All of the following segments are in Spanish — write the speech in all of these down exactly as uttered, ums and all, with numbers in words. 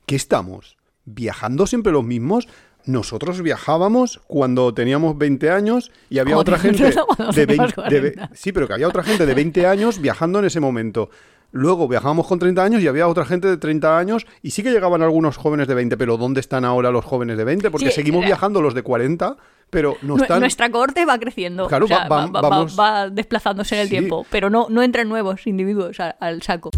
¿qué estamos? ¿Viajando siempre los mismos? Nosotros viajábamos cuando teníamos veinte años y había Joder, otra gente de veinte... De, cuarenta. sí, pero que había otra gente de veinte años viajando en ese momento. Luego viajábamos con treinta años y había otra gente de treinta años y sí que llegaban algunos jóvenes de veinte, pero ¿dónde están ahora los jóvenes de veinte? Porque Sí, seguimos eh, viajando los de cuarenta, pero no están... Nuestra cohorte va creciendo, Claro, o sea, va- va, va- va- vamos- va desplazándose en el Sí. tiempo, pero no, no entran nuevos individuos al, al saco.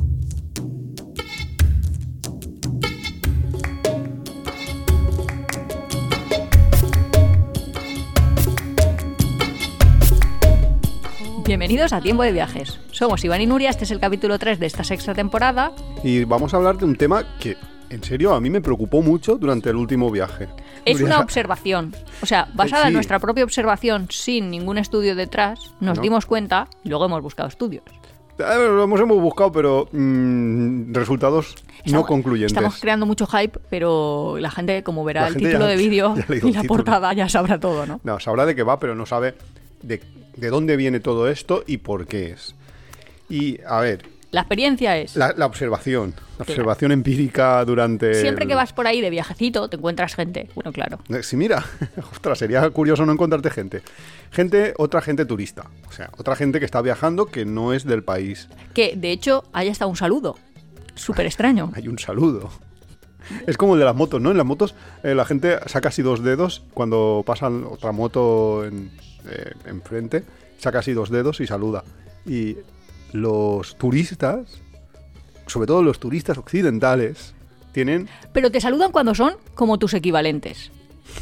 Bienvenidos a Tiempo de Viajes. Somos Iván y Nuria, este es el capítulo tres de esta sexta temporada. Y vamos a hablar de un tema que, en serio, a mí me preocupó mucho durante el último viaje. Es Nuria, una observación, o sea, basada Sí. en nuestra propia observación, sin ningún estudio detrás, nos No. dimos cuenta y luego hemos buscado estudios. eh, Lo hemos, hemos buscado, pero mm, resultados no Estamos- concluyentes. Estamos creando mucho hype, pero la gente, como verá La el gente título ya- de vídeo ya ha leído y el la título. portada, ya sabrá todo, ¿no? No, sabrá de qué va, pero no sabe de, de dónde viene todo esto y por qué es. Y, a ver, La experiencia es, la, la observación. La observación empírica durante... siempre el- que vas por ahí de viajecito, te encuentras gente. Bueno, claro. Eh, Sí, mira, ostras, sería curioso no encontrarte gente. Gente, otra gente turista. O sea, otra gente que está viajando que no es del país. Que, de hecho, ahí está un saludo. Súper extraño. Hay un saludo. Es como el de las motos, ¿no? En las motos eh, la gente saca así dos dedos cuando pasa otra moto en, eh, enfrente, saca así dos dedos y saluda. Y los turistas, sobre todo los turistas occidentales, tienen... Pero te saludan cuando son como tus equivalentes.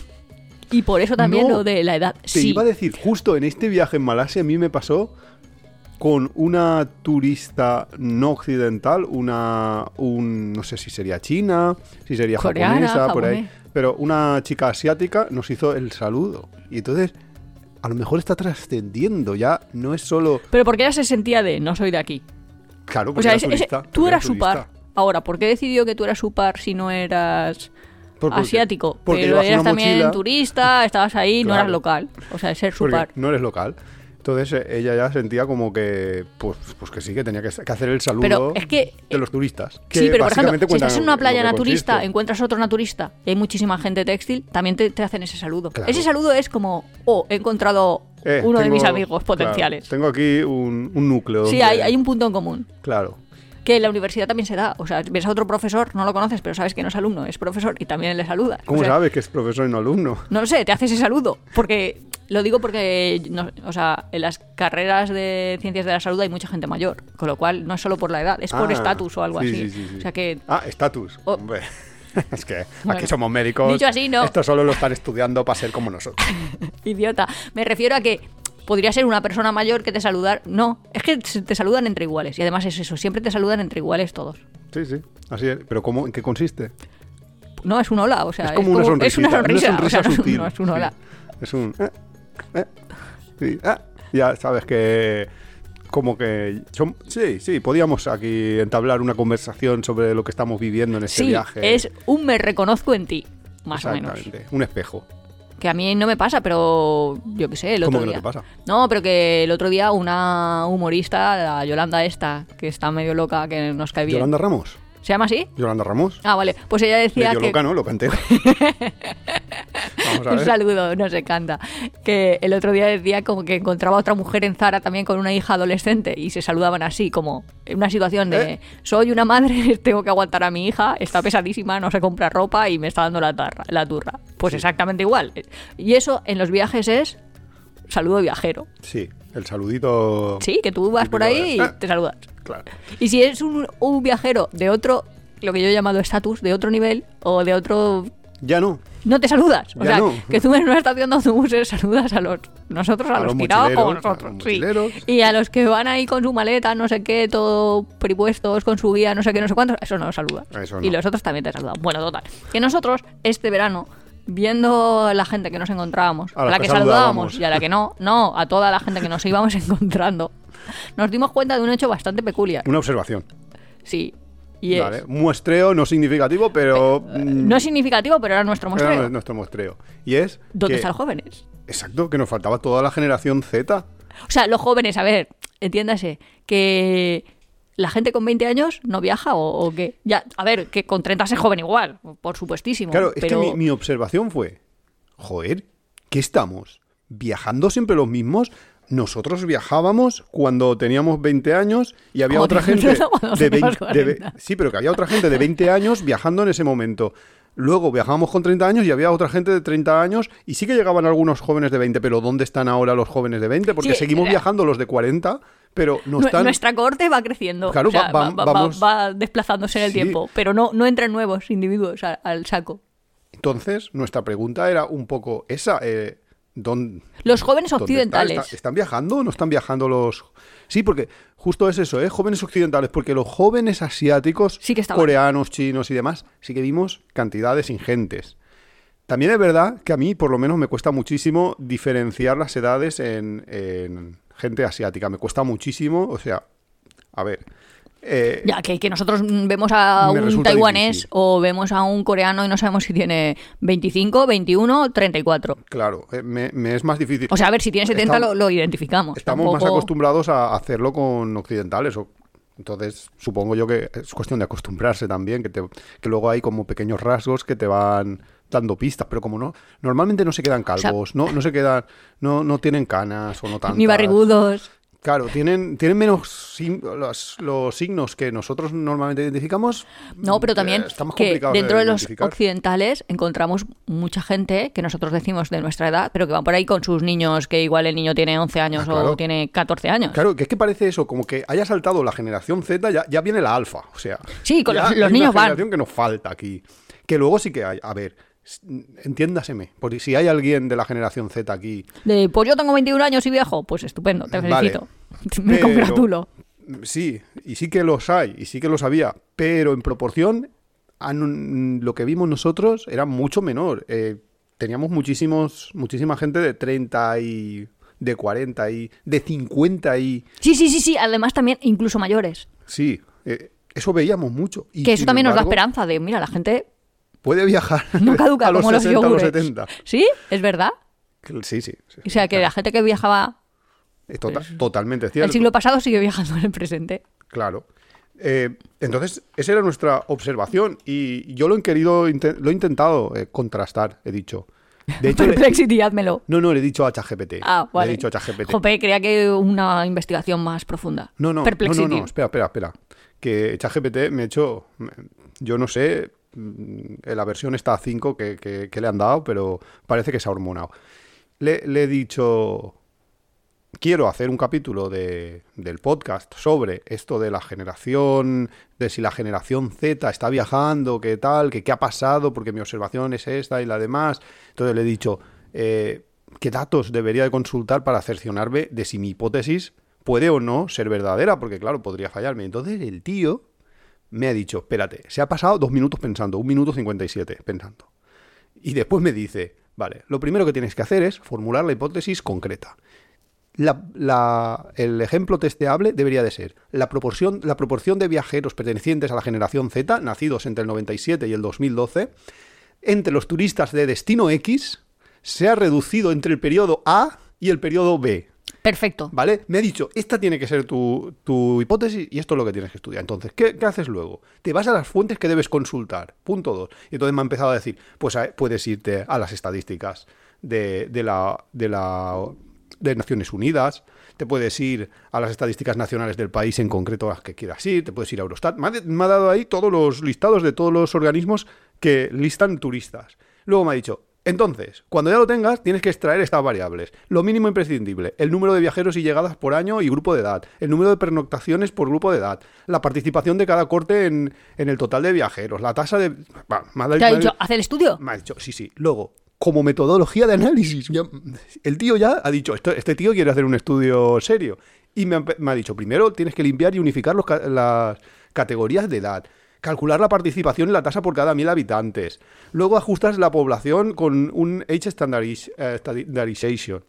Y por eso también No, lo de la edad. Te Sí. iba a decir, justo en este viaje en Malasia a mí me pasó con una turista no occidental, una, un, no sé si sería china, si sería Coreana, japonesa, por ahí, japonés. pero una chica asiática nos hizo el saludo. Y entonces, a lo mejor está trascendiendo, ya no es solo... Pero porque ella se sentía de, no soy de aquí. Claro, O porque sea, era ese- ese- turista, tú porque eras era su par. turista. Ahora, ¿por qué decidió que tú eras su par si no eras Por- porque- asiático? porque Pero llevas eras una también mochila. turista, estabas ahí, no Claro. eras local. O sea, ser su Porque par. no eres local. Entonces eh, ella ya sentía como que, pues, pues que sí, que tenía que, que hacer el saludo Pero es que... de los turistas. Que Sí, pero por ejemplo, básicamente si cuentan estás en una lo playa que naturista, consiste. encuentras otro naturista y hay muchísima gente textil, también te, te hacen ese saludo. Claro. Ese saludo es como, oh, he encontrado Eh, uno de tengo- mis amigos claro, potenciales. tengo aquí un, un núcleo. Sí, donde- hay, hay un punto en común. Claro. Que en la universidad también se da. O sea, ves a otro profesor, no lo conoces, pero sabes que no es alumno, es profesor y también le saludas. ¿Cómo O sea, sabes que es profesor y no alumno? No lo sé, te hace ese saludo. Porque lo digo porque, no- o sea, en las carreras de ciencias de la salud hay mucha gente mayor. Con lo cual, no es solo por la edad, es por Ah, estatus o algo sí, así. sí, sí, sí. O sea que. Ah, estatus. Oh. Hombre. Es que Bueno, aquí somos médicos. dicho así, no. Esto solo lo están estudiando para ser como nosotros. Idiota. Me refiero a que podría ser una persona mayor que te saludar. No, es que te saludan entre iguales. Y además es eso, siempre te saludan entre iguales todos. Sí, sí. Así es. ¿Pero cómo, en qué consiste? No, es un hola, o sea, es como una sonrisa. es una sonrisa, o sea, no, sutil. no es un Sí. hola. Es un... eh, eh, sí, ah. Ya sabes que... Como que... son- sí, sí, podíamos aquí entablar una conversación sobre lo que estamos viviendo en este Sí, viaje. es un me reconozco en ti, más o menos. Exactamente. Un espejo. Que a mí no me pasa, pero yo qué sé, el ¿Cómo otro que no día. te pasa? No, pero que el otro día una humorista, la Yolanda esta, que está medio loca, que nos cae bien. ¿Yolanda Ramos? ¿Se llama así? ¿Yolanda Ramos? Ah, vale. Pues ella decía Medio que... loca, ¿no? Loca entera. Vamos a Un ver. saludo, nos encanta. Que el otro día decía como que encontraba a otra mujer en Zara también con una hija adolescente y se saludaban así, como en una situación de ¿Eh? soy una madre, tengo que aguantar a mi hija, está pesadísima, no se compra ropa y me está dando la, tarra, la turra. Pues Sí. exactamente igual. Y eso en los viajes es saludo viajero. Sí, el saludito... Sí, que tú vas típico por ahí de- y te saludas. Claro. Y si es un, un viajero de otro, lo que yo he llamado estatus, de otro nivel o de otro... Ya no. No te saludas. O Ya sea, no. que tú en una estación de autobuses saludas a los nosotros, a, A los, los tirados como mochileros, a nosotros. los Sí. mochileros. Y a los que van ahí con su maleta, no sé qué, todo prepuestos, con su guía, no sé qué, no sé cuántos, eso no los saludas. Eso Y no. los otros también te saludan. Bueno, total. Que nosotros, este verano, viendo a la gente que nos encontrábamos, A a las la que que saludábamos saludábamos. y a la que no, no, a toda la gente que nos íbamos encontrando, nos dimos cuenta de un hecho bastante peculiar. Una observación. Sí. Y es, Vale. Un muestreo no significativo, pero... mm, no es significativo, pero era nuestro era muestreo. nuestro muestreo. Y es... ¿Dónde que- están los jóvenes? Exacto, que nos faltaba toda la generación Z. O sea, los jóvenes, a ver, entiéndase, que ¿la gente con veinte años no viaja o, o qué? Ya, a ver, que con treinta es joven igual, por supuestísimo. Claro, es pero... que mi, mi observación fue, joder, ¿qué estamos? ¿Viajando siempre los mismos? Nosotros viajábamos cuando teníamos veinte años y había otra gente de veinte... De, sí, pero que había otra gente de veinte años viajando en ese momento. Luego viajábamos con treinta años y había otra gente de treinta años y sí que llegaban algunos jóvenes de veinte, pero ¿dónde están ahora los jóvenes de veinte? Porque sí, seguimos la... viajando los de cuarenta, pero no están... Nuestra cohorte va creciendo, claro, o sea, va, va, va, vamos... va desplazándose en el sí. tiempo, pero no, no entran nuevos individuos al, al saco. Entonces, nuestra pregunta era un poco esa... Eh, ¿dónde, los jóvenes occidentales. ¿Está, ¿Están viajando o no están viajando los...? Sí, porque justo es eso, ¿eh? Jóvenes occidentales, porque los jóvenes asiáticos, sí que coreanos, chinos y demás, sí que vimos cantidades ingentes. También es verdad que a mí, por lo menos, me cuesta muchísimo diferenciar las edades en, en gente asiática. Me cuesta muchísimo, o sea, a ver... Eh, ya, que, que nosotros vemos a un taiwanés difícil. O vemos a un coreano y no sabemos si tiene veinticinco, veintiuno, treinta y cuatro. Claro, eh, me, me es más difícil. O sea, a ver, si tiene setenta estamos, lo, lo identificamos. Estamos Tampoco... más acostumbrados a hacerlo con occidentales. O, entonces, supongo yo que es cuestión de acostumbrarse también, que, te, que luego hay como pequeños rasgos que te van dando pistas, pero como no, normalmente no se quedan calvos, o sea, no, no se quedan, no, no tienen canas o no tantas. Ni barrigudos. Claro, tienen, tienen menos los, los signos que nosotros normalmente identificamos. No, pero también eh, que dentro de, de los occidentales encontramos mucha gente que nosotros decimos de nuestra edad, pero que van por ahí con sus niños, que igual el niño tiene once años ah, claro. o tiene catorce años. Claro, que es que parece eso, como que haya saltado la generación Z, ya, ya viene la alfa. O sea, sí, con los, los hay niños una van. generación que nos falta aquí. Que luego sí que hay, a ver... Entiéndaseme, porque si hay alguien de la generación Z aquí... De, pues yo tengo veintiún años y viejo, pues estupendo, te felicito. Vale, me pero, congratulo. Sí, y sí que los hay, y sí que los había, pero en proporción a lo que vimos nosotros era mucho menor. Eh, teníamos muchísimos, muchísima gente de treinta y... de cuarenta y... de cincuenta y... Sí, sí, sí, sí, además también incluso mayores. Sí, eh, eso veíamos mucho. Y que eso también embargo, nos da esperanza de, mira, la gente... puede viajar no caduca, a los como sesenta, los a los setenta. ¿Sí? ¿Es verdad? Sí, sí. sí o sea, que claro. La gente que viajaba... Es tota- pues, totalmente cierto. El siglo pasado sigue viajando en el presente. Claro. Eh, entonces, esa era nuestra observación y yo lo he querido, lo he intentado eh, contrastar, he dicho. De hecho, Perplexity, le... házmelo. No, no, le he dicho a ChatGPT. Ah, vale. Le he dicho a ChatGPT. Jope, creía que una investigación más profunda. No, no, Perplexity. no, no, no, espera, espera, espera. Que ChatGPT me ha hecho... Yo no sé... La versión está a cinco que, que, que le han dado, pero parece que se ha hormonado. Le, le he dicho, quiero hacer un capítulo de, del podcast sobre esto de la generación, de si la generación Z está viajando, qué tal, que qué ha pasado, porque mi observación es esta y la demás. Entonces le he dicho, eh, ¿qué datos debería de consultar para cerciorarme de si mi hipótesis puede o no ser verdadera? Porque claro, podría fallarme. Entonces el tío... me ha dicho, espérate, se ha pasado dos minutos pensando, un minuto cincuenta y siete pensando. Y después me dice, vale, lo primero que tienes que hacer es formular la hipótesis concreta. La, la, el ejemplo testeable debería de ser la proporción, la proporción de viajeros pertenecientes a la generación Z, nacidos entre el noventa y siete y el dos mil doce, entre los turistas de destino X, se ha reducido entre el periodo A y el periodo B. Perfecto. ¿Vale? Me ha dicho, esta tiene que ser tu, tu hipótesis y esto es lo que tienes que estudiar. Entonces, ¿qué, ¿qué haces luego? Te vas a las fuentes que debes consultar. Punto dos. Y entonces me ha empezado a decir, pues a, puedes irte a las estadísticas de, de, la, de, la, de Naciones Unidas, te puedes ir a las estadísticas nacionales del país en concreto a las que quieras ir, te puedes ir a Eurostat. Me ha, me ha dado ahí todos los listados de todos los organismos que listan turistas. Luego me ha dicho, entonces, cuando ya lo tengas, tienes que extraer estas variables. Lo mínimo imprescindible, el número de viajeros y llegadas por año y grupo de edad, el número de pernoctaciones por grupo de edad, la participación de cada corte en, en el total de viajeros, la tasa de... Va, me ha dado, ¿Te ha dicho, hacer el estudio? Me ha dicho, sí, sí. Luego, como metodología de análisis, ya, el tío ya ha dicho, este, este tío quiere hacer un estudio serio. Y me ha, me ha dicho, primero tienes que limpiar y unificar los, las categorías de edad. Calcular la participación en la tasa por cada mil habitantes. Luego ajustas la población con un Age Standardization.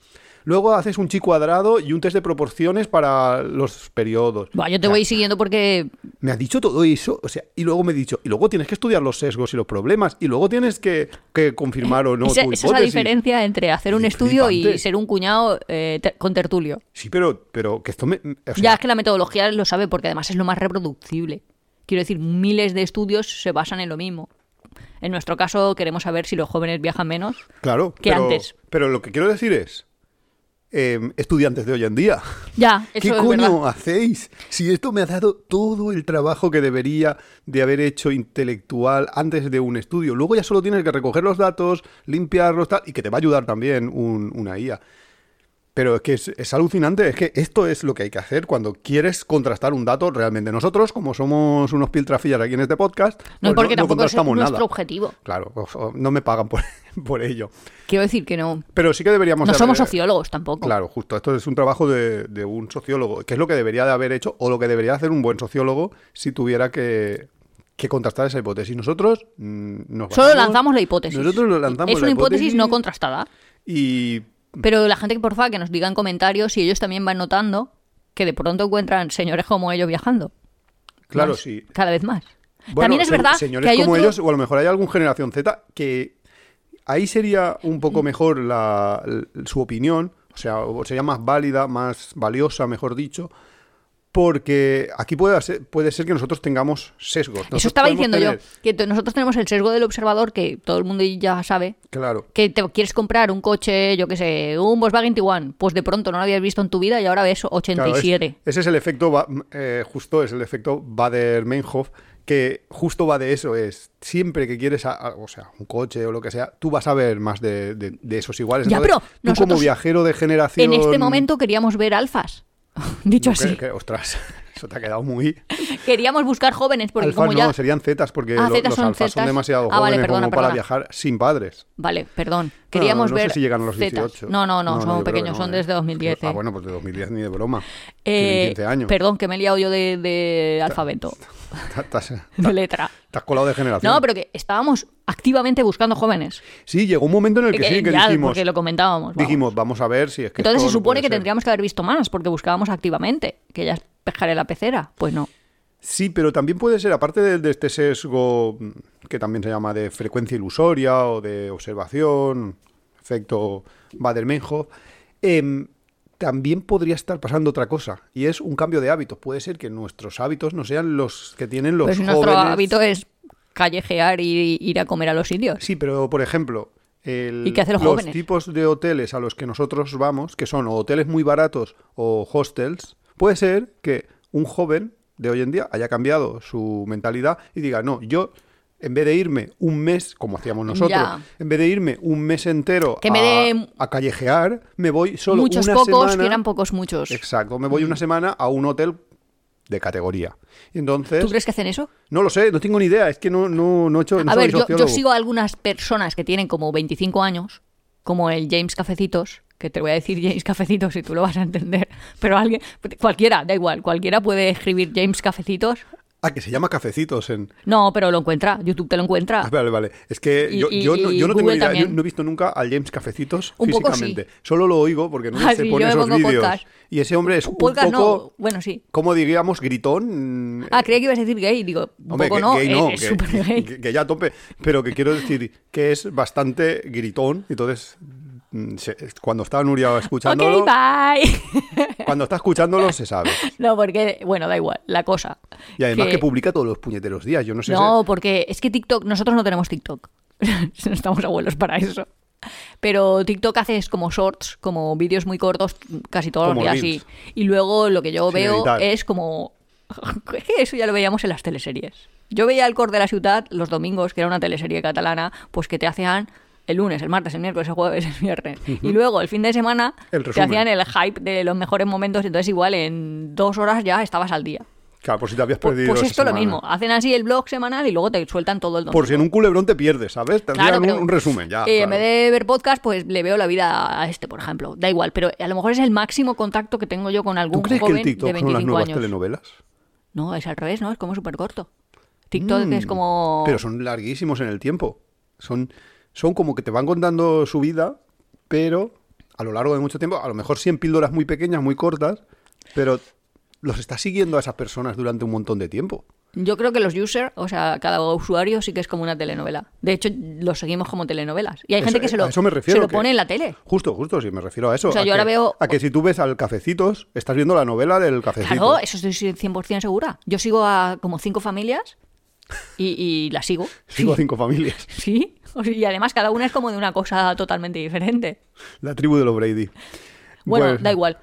Luego haces un chi cuadrado y un test de proporciones para los periodos. Bueno, yo te o sea, voy siguiendo porque... Me has dicho todo eso, o sea, y luego me he dicho, y luego tienes que estudiar los sesgos y los problemas, y luego tienes que, que confirmar o no esa, tu esa hipótesis. es la diferencia entre hacer un Y estudio y flipante. ser un cuñado eh, te- con tertulio. Sí, pero, pero que esto me... o sea, Ya es que la metodología lo sabe porque además es lo más reproducible. Quiero decir, miles de estudios se basan en lo mismo. En nuestro caso queremos saber si los jóvenes viajan menos. claro, que pero, antes. pero lo que quiero decir es, eh, estudiantes de hoy en día, Ya, ¿qué eso es coño verdad. hacéis? Si esto me ha dado todo el trabajo que debería de haber hecho intelectual antes de un estudio. Luego ya solo tienes que recoger los datos, limpiarlos, tal, y que te va a ayudar también un- una I A. Pero es que es, es alucinante, es que esto es lo que hay que hacer cuando quieres contrastar un dato realmente. Nosotros, como somos unos piltrafillas aquí en este podcast, No, pues porque no, no tampoco es contrastamos nuestro nada. objetivo. Claro, o- o no me pagan por, por ello. Quiero decir que no. Pero sí que deberíamos... No de somos haber- sociólogos tampoco. Claro, justo. Esto es un trabajo de, de un sociólogo, que es lo que debería de haber hecho o lo que debería hacer un buen sociólogo si tuviera que, que contrastar esa hipótesis. Nosotros mm, nos Solo basamos- lanzamos la hipótesis. Nosotros lo lanzamos es la una hipótesis, hipótesis no contrastada. Y Pero la gente que porfa que nos diga en comentarios si ellos también van notando que de pronto encuentran señores como ellos viajando. claro, Más, sí. Cada vez más. Bueno, también es se- verdad señores que hay como otro... ellos, o a lo mejor hay algún generación Z que ahí sería un poco mejor la, l- su opinión, o sea, o sería más válida, más valiosa, mejor dicho, porque aquí puede ser, puede ser que nosotros tengamos sesgos. Nosotros Eso estaba podemos diciendo tener- yo, que t- nosotros tenemos el sesgo del observador, que todo el mundo ya sabe, Claro. que te quieres comprar un coche, yo qué sé, un Volkswagen Tiguan, pues de pronto no lo habías visto en tu vida y ahora ves ochenta y siete. Claro, es- ese es el efecto, Ba- eh, justo es el efecto Bader-Meinhof, que justo va de eso, es siempre que quieres, a- a- o sea, un coche o lo que sea, tú vas a ver más de, de- de esos iguales. Ya, Entonces, pero tú como nosotros viajero de generación... En este momento queríamos ver alfas. Dicho No, así. que- que- ostras, eso te ha quedado muy... Queríamos buscar jóvenes porque Alfas como ya... no, serían zetas, porque Ah, lo- zetas los son alfas son zetas. demasiado Ah, vale, jóvenes perdona, como para perdona. viajar sin padres. Vale, perdón. Queríamos no sé ver si llegan a los zetas. dieciocho. No, no, no, No, no, son yo creo que pequeños, no, son eh. desde dos mil diez. Ah, eh. bueno, pues de dos mil diez ni de broma. Eh, Tienen quince años. Perdón, que me he liado yo de, de alfabeto, Estás, de letra. estás colado de generación. No, pero que estábamos activamente buscando jóvenes. Sí, llegó un momento en el que Que- sí, que ya, dijimos... porque lo comentábamos. vamos. Dijimos, vamos a ver si es que Entonces esto se no supone puede que ser. tendríamos que haber visto más porque buscábamos activamente, que ya es pescar en la pecera. Pues no. Sí, pero también puede ser, aparte de, de este sesgo mm, que también se llama de frecuencia ilusoria o de observación, efecto Bader-Meinhof, em, también podría estar pasando otra cosa, y es un cambio de hábitos. Puede ser que nuestros hábitos no sean los que tienen los Pues jóvenes. nuestro hábito es callejear y ir a comer a los sitios. Sí, pero por ejemplo, el- ¿Y qué hacen los los jóvenes? tipos de hoteles a los que nosotros vamos, que son o hoteles muy baratos o hostels, puede ser que un joven de hoy en día haya cambiado su mentalidad y diga, no, yo en vez de irme un mes, como hacíamos nosotros, Ya. en vez de irme un mes entero Que me a, dé a callejear, me voy solo muchos una pocos, semana. que eran pocos muchos. Exacto, me voy una semana a un hotel de categoría. Y entonces, ¿Tú crees que hacen eso? no lo sé, no tengo ni idea, es que no, no, no he hecho, no A soy ver, yo, yo sociólogo. sigo a algunas personas que tienen como veinticinco años, como el James Cafecitos, que te voy a decir James Cafecitos y tú lo vas a entender, pero alguien, cualquiera, da igual, cualquiera puede escribir James Cafecitos. Ah, que se llama Cafecitos en... No, pero lo encuentra, YouTube te lo encuentra. Ah, vale, vale. Es que Y- yo, y- yo no, y yo no tengo Google ni idea, yo también. no he visto nunca al James Cafecitos Un poco físicamente. Solo lo oigo porque no Ah, se sí, pone yo me esos pongo vídeos. podcast. Y ese hombre es un Podcast poco, no, bueno, sí. como diríamos, gritón. Ah, creía que ibas a decir gay, digo, un Hombre, poco que- no, gay eh, no, es que, súper gay. que- que ya a tope. Pero que quiero decir que es bastante gritón. Entonces, mm, se- cuando está Nuria escuchándolo, Ok, bye. cuando está escuchándolo se sabe. No, porque, bueno, da igual, la cosa. Y además que, publica todos los puñeteros días. Yo no sé No, si... porque es que TikTok, nosotros no tenemos TikTok. No estamos abuelos para eso. Pero TikTok haces como shorts, como vídeos muy cortos, casi todos Como los días. reels. Y, y luego lo que yo Sin veo editar. es como... Es que eso ya lo veíamos en las teleseries. Yo veía El Cor de la Ciutat los domingos, que era una teleserie catalana, pues que te hacían el lunes, el martes, el miércoles, el jueves, el viernes. Y luego el fin de semana El te resumen. hacían el hype de los mejores momentos. Entonces igual en dos horas ya estabas al día. Claro, por si te habías Pues, perdido pues esa esto lo semana. mismo. Hacen así el blog semanal y luego te sueltan todo el domingo. Por si en un culebrón te pierdes, ¿sabes? Te Claro, hacían pero, un, un resumen, ya. eh, claro. En vez de ver podcast, pues le veo la vida a este, por ejemplo. Da igual, pero a lo mejor es el máximo contacto que tengo yo con algún ¿Tú crees que joven el TikTok de son las veinticinco nuevas años. telenovelas? No, es al revés, ¿no? Es como súper corto. TikTok Mm, es como... Pero son larguísimos en el tiempo. Son, son como que te van contando su vida, pero a lo largo de mucho tiempo, a lo mejor sí en píldoras muy pequeñas, muy cortas, pero los estás siguiendo a esas personas durante un montón de tiempo. Yo creo que los users, o sea, cada usuario sí que es como una telenovela. De hecho, los seguimos como telenovelas. Y hay Eso- gente que se lo, a eso me refiero, se lo que- pone en la tele. Justo, justo, sí, me refiero a eso. O sea, a yo que, ahora veo- A que si tú ves al Cafecitos, estás viendo la novela del Cafecito. Claro, eso estoy cien por ciento segura. Yo sigo a como cinco familias y, y las sigo. Sigo a Sí. cinco familias. Sí. O sea, y además cada una es como de una cosa totalmente diferente. La tribu de los Brady. Bueno, Pues, da igual.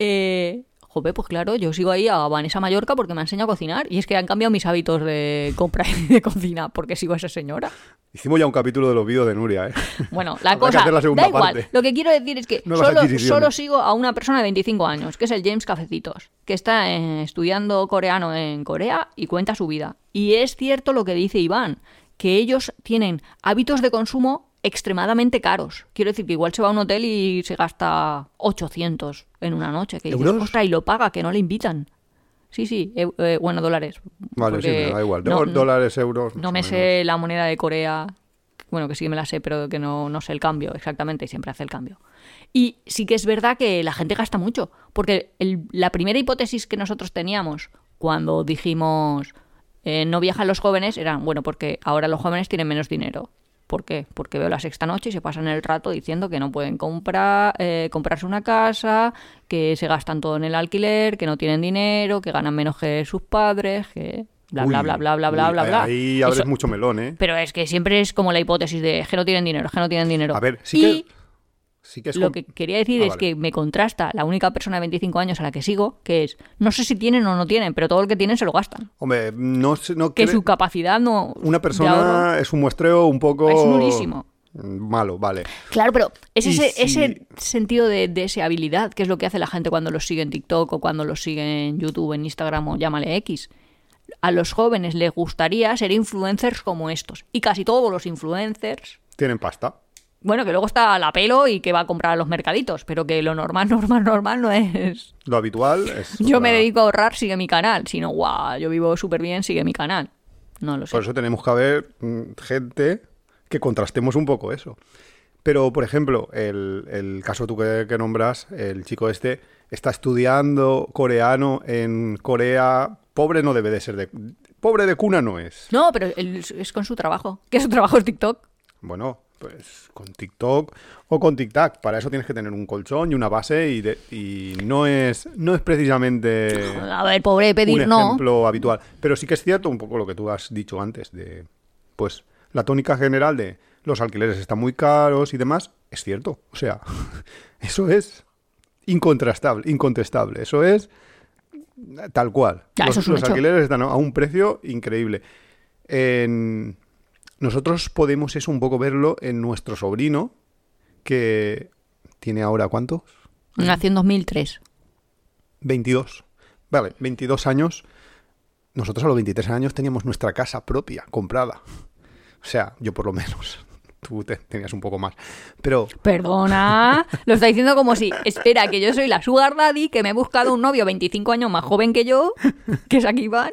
Eh, joder, pues claro, yo sigo ahí a Vanessa Mallorca porque me ha enseñado a cocinar. Y es que han cambiado mis hábitos de compra y de cocina porque sigo a esa señora. Hicimos ya un capítulo de los vídeos de Nuria, ¿eh? Bueno, la Habrá que cosa, hacer la segunda da igual. parte. Lo que quiero decir es que Nuevas solo, adquisiciones. solo sigo a una persona de veinticinco años, que es el James Cafecitos, que está eh, estudiando coreano en Corea y cuenta su vida. Y es cierto lo que dice Iván, que ellos tienen hábitos de consumo extremadamente caros. Quiero decir que igual se va a un hotel y se gasta ochocientos en una noche. Que dices, ¿Euros? ostras, y lo paga, que no le invitan. Sí, sí, eu- eh, bueno, dólares. Vale, sí, porque me da igual. no- Do- dólares, euros. no más me o menos. sé la moneda de Corea. Bueno, que sí que me la sé, pero que no, no sé el cambio exactamente y siempre hace el cambio. Y sí que es verdad que la gente gasta mucho. Porque el- la primera hipótesis que nosotros teníamos cuando dijimos eh, no viajan los jóvenes era, bueno, porque ahora los jóvenes tienen menos dinero. ¿Por qué? Porque veo la sexta noche y se pasan el rato diciendo que no pueden comprar, eh, comprarse una casa, que se gastan todo en el alquiler, que no tienen dinero, que ganan menos que sus padres, que bla, bla, Uy, bla, bla, bla, bla, uy, bla, bla. Ahí abres Eso- mucho melón, ¿eh? Pero es que siempre es como la hipótesis de "Es que no tienen dinero, es que no tienen dinero". A ver, sí y que, sí que es... lo com- que quería decir Ah, es vale. que me contrasta la única persona de veinticinco años a la que sigo, que es, no sé si tienen o no tienen, pero todo el que tienen se lo gastan. Hombre, no, sé- no Que cre- su capacidad no... Una de ahorro persona es un muestreo un poco... es nulísimo. Malo, vale. Claro, pero es Y ese, si- ese sentido de deseabilidad, que es lo que hace la gente cuando los sigue en TikTok o cuando los sigue en YouTube, en Instagram o llámale X. A los jóvenes les gustaría ser influencers como estos. Y casi todos los influencers, Tienen pasta. bueno, que luego está la pelo y que va a comprar a los mercaditos, pero que lo normal, normal, normal no es... Lo habitual es... Yo me otra- dedico a ahorrar, sigue mi canal. Si no, guau, yo vivo súper bien, sigue mi canal. No lo sé. Por eso tenemos que haber mm, gente que contrastemos un poco eso. Pero, por ejemplo, el, el caso tú que, que nombras, el chico este está estudiando coreano en Corea. Pobre no debe de ser de... Pobre de cuna no es. No, pero él es con su trabajo. ¿Qué su trabajo es TikTok? Bueno, pues con TikTok o con TikTok. Para eso tienes que tener un colchón y una base y, de- y no es no es precisamente A ver, pobre un pedir, no. ejemplo habitual. Pero sí que es cierto un poco lo que tú has dicho antes de, pues, la tónica general de los alquileres están muy caros y demás. Es cierto. O sea, eso es incontrastable, incontestable. Eso es tal cual. Ya, los eso es un los hecho. alquileres están a un precio increíble. En... Nosotros podemos eso un poco verlo en nuestro sobrino, que tiene ahora, ¿cuántos? Nació en dos mil tres. veintidós. Vale, veintidós años. Nosotros a los veintitrés años teníamos nuestra casa propia, comprada. O sea, yo por lo menos. Tú te- tenías un poco más. Pero Perdona, lo está diciendo como si, espera, que yo soy la sugar daddy, que me he buscado un novio veinticinco años más joven que yo, que es aquí Iván.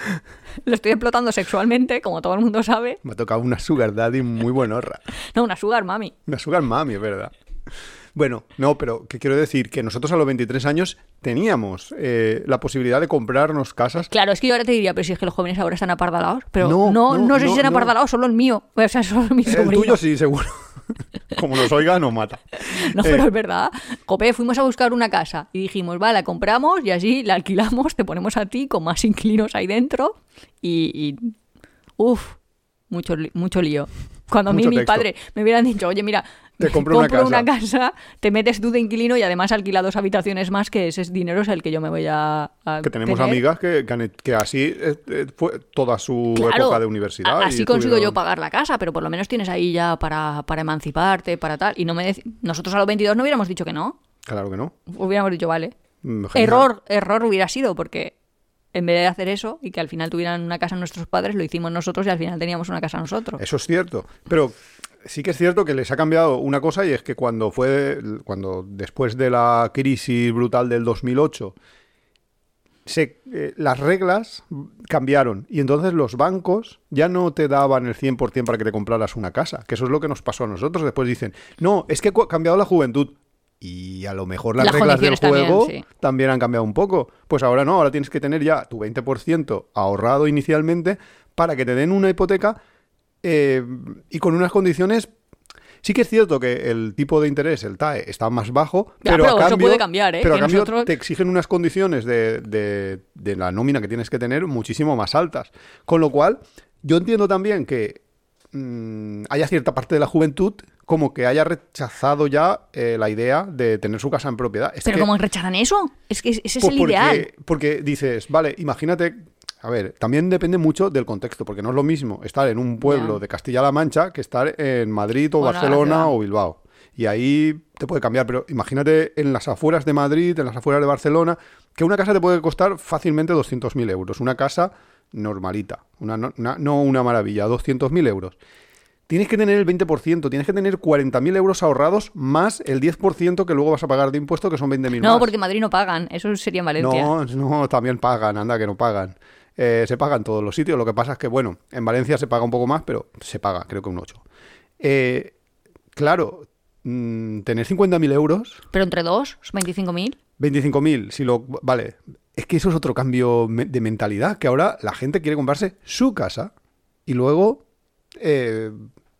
Lo estoy explotando sexualmente, como todo el mundo sabe. me ha tocado una sugar daddy muy buenorra. No, una sugar mami. Una sugar mami, es verdad. Bueno, no, pero ¿qué quiero decir? Que nosotros a los veintitrés años teníamos eh, la posibilidad de comprarnos casas. Claro, es que yo ahora te diría, pero si es que los jóvenes ahora están apardalados. Pero no, No, no, no, sé si no, están no. apardalados, solo el mío. O sea, solo mi El sobrino. tuyo sí, seguro. Como nos oiga, nos mata. No, Eh, pero es verdad. Jope, fuimos a buscar una casa y dijimos, vale, la compramos y así la alquilamos, te ponemos a ti con más inquilinos ahí dentro y... y uf, mucho, li- mucho lío. Cuando a mí Mucho mi texto. padre me hubieran dicho, oye, mira, Te compro una una casa. casa, te metes tú de inquilino y además alquila dos habitaciones más, que ese dinero es el que yo me voy a, a Que tenemos tener. amigas que, que, han- que así eh, eh, fue toda su Claro, época de universidad. a- y así consigo yo estuvieron- pagar la casa, pero por lo menos tienes ahí ya para, para emanciparte, para tal. Y no me dec- nosotros a los veintidós no hubiéramos dicho que no. Claro que no. Hubiéramos dicho, vale. Mm, genial. Error, error hubiera sido, porque en vez de hacer eso y que al final tuvieran una casa nuestros padres, lo hicimos nosotros y al final teníamos una casa nosotros. Eso es cierto. Pero sí que es cierto que les ha cambiado una cosa, y es que cuando fue, cuando después de la crisis brutal del dos mil ocho, se, eh, las reglas cambiaron y entonces los bancos ya no te daban el cien por ciento para que te compraras una casa, que eso es lo que nos pasó a nosotros. Después dicen, no, es que ha cambiado la juventud. Y a lo mejor las, Las reglas del condiciones juego también, sí. también han cambiado un poco. Pues ahora no, ahora tienes que tener ya tu veinte por ciento ahorrado inicialmente para que te den una hipoteca eh, y con unas condiciones. Sí que es cierto que el tipo de interés, el T A E, está más bajo, Ya, pero, pero a eso cambio, puede cambiar, ¿eh? pero a Que cambio nosotros- te exigen unas condiciones de, de, de la nómina que tienes que tener muchísimo más altas. Con lo cual, yo entiendo también que mmm, haya cierta parte de la juventud como que haya rechazado ya eh, la idea de tener su casa en propiedad. Es ¿Pero que, cómo rechazan eso? Es que ese es pues el porque, ideal. porque dices, vale, imagínate. A ver, también depende mucho del contexto, porque no es lo mismo estar en un pueblo Ya. de Castilla-La Mancha que estar en Madrid o Bueno, la Barcelona ciudad. o Bilbao. Y ahí te puede cambiar, pero imagínate en las afueras de Madrid, en las afueras de Barcelona, que una casa te puede costar fácilmente doscientos mil euros. Una casa normalita, una, no, una, no una maravilla, doscientos mil euros. Tienes que tener el veinte por ciento, tienes que tener cuarenta mil euros ahorrados más el diez por ciento que luego vas a pagar de impuesto, que son veinte mil No, más. porque en Madrid no pagan. Eso sería en Valencia. No, no, también pagan, anda que no pagan. Eh, se paga en todos los sitios. Lo que pasa es que, bueno, en Valencia se paga un poco más, pero se paga, creo que un ocho. Eh, claro, mmm, tener cincuenta mil euros, Pero entre dos, veinticinco mil. veinticinco mil, si lo... Vale, es que eso es otro cambio me- de mentalidad, que ahora la gente quiere comprarse su casa y luego eh,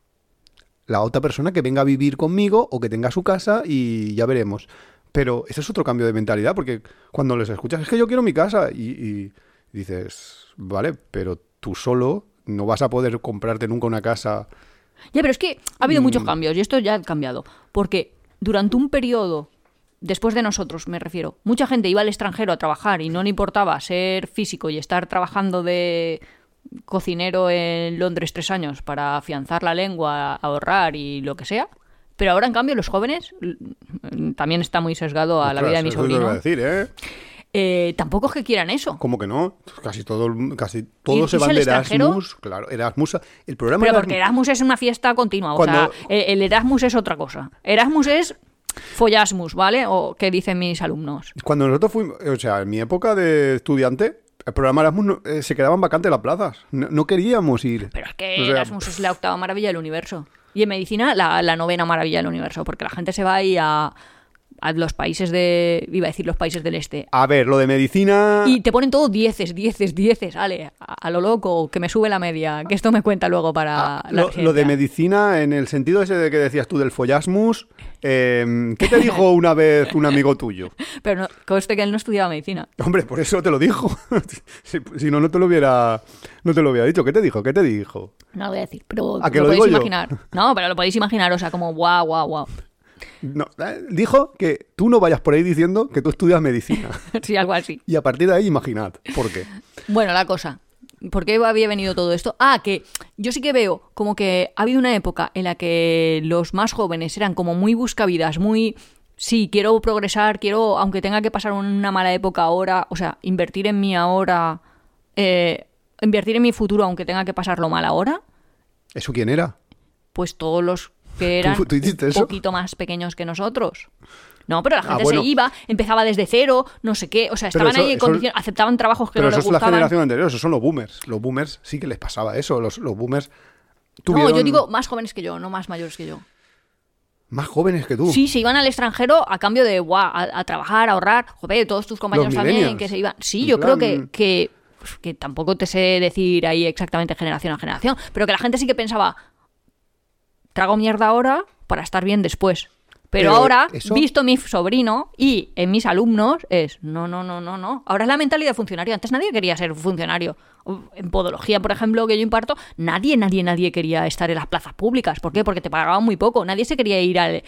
la otra persona que venga a vivir conmigo o que tenga su casa y ya veremos. Pero ese es otro cambio de mentalidad, porque cuando les escuchas, es que yo quiero mi casa y... y dices, vale, pero tú solo no vas a poder comprarte nunca una casa. Ya, pero es que ha habido Mm. muchos cambios y esto ya ha cambiado. Porque durante un periodo, después de nosotros me refiero, mucha gente iba al extranjero a trabajar y no le importaba ser físico y estar trabajando de cocinero en Londres tres años para afianzar la lengua, ahorrar y lo que sea. Pero ahora, en cambio, los jóvenes, l- también está muy sesgado a la Ostras, vida de mi eso es lo que sobrino, iba a decir, ¿eh? eh, tampoco es que quieran eso. ¿Cómo que no? Casi todo, casi todos ¿Ir- se irse van al de extranjero? Erasmus. Claro, Erasmus. El programa Pero Erasmus- porque Erasmus es una fiesta continua. O Cuando- sea, eh, el Erasmus es otra cosa. Erasmus es follasmus, ¿vale? O que dicen mis alumnos. Cuando nosotros fuimos, o sea, en mi época de estudiante, el programa Erasmus no- eh, se quedaban vacantes las plazas. No, no queríamos ir. Pero es que O sea, Erasmus es la octava maravilla del universo. Y en medicina, la, la novena maravilla del universo. Porque la gente se va ahí a, a los países de... Iba a decir los países del este. A ver, lo de medicina... Y te ponen todo dieces, dieces, dieces. Ale, a, a lo loco, que me sube la media. Que esto me cuenta luego para Ah, la lo, lo de residencia. medicina, en el sentido ese de que decías tú del follasmus, eh, ¿qué te dijo una vez un amigo tuyo? Pero no, conste que él no estudiaba medicina. Hombre, por eso te lo dijo. si, si no, no te lo hubiera, no te lo hubiera dicho. ¿Qué te dijo? ¿Qué te dijo? No lo voy a decir, pero ¿A que lo, lo podéis digo yo? imaginar. No, pero lo podéis imaginar, o sea, como guau, guau, guau. No, eh, dijo que tú no vayas por ahí diciendo que tú estudias medicina. Sí, algo así. Y a partir de ahí, imaginad. ¿Por qué? Bueno, la cosa. ¿Por qué había venido todo esto? Ah, que yo sí que veo como que ha habido una época en la que los más jóvenes eran como muy buscavidas, muy... Sí, quiero progresar, quiero, aunque tenga que pasar una mala época ahora, o sea, invertir en mí ahora, eh, invertir en mi futuro aunque tenga que pasarlo mal ahora, ¿Eso quién era? pues todos los que eran ¿Tú- tú hiciste un eso? poquito más pequeños que nosotros. No, pero la Ah, gente bueno. se iba, empezaba desde cero, no sé qué, o sea, Pero estaban eso- ahí en eso- condiciones, aceptaban trabajos que Pero no eso les es la gustaban. generación anterior, esos son los boomers. Los boomers sí que les pasaba eso. Los, los boomers No, tuvieron yo digo más jóvenes que yo, no más mayores que yo. más jóvenes que tú. Sí, se iban al extranjero a cambio de guau, a, a trabajar, a ahorrar. Joder, todos tus compañeros también millennials. que se iban. Sí, En yo creo plan- que, que, pues, que tampoco te sé decir ahí exactamente generación a generación, pero que la gente sí que pensaba, trago mierda ahora para estar bien después. Pero, Pero ahora, eso- visto mi sobrino y en mis alumnos, es no, no, no, no, no. Ahora es la mentalidad de funcionario. Antes nadie quería ser funcionario. En podología, por ejemplo, que yo imparto, nadie, nadie, nadie quería estar en las plazas públicas. ¿Por qué? Porque te pagaban muy poco. Nadie se quería ir al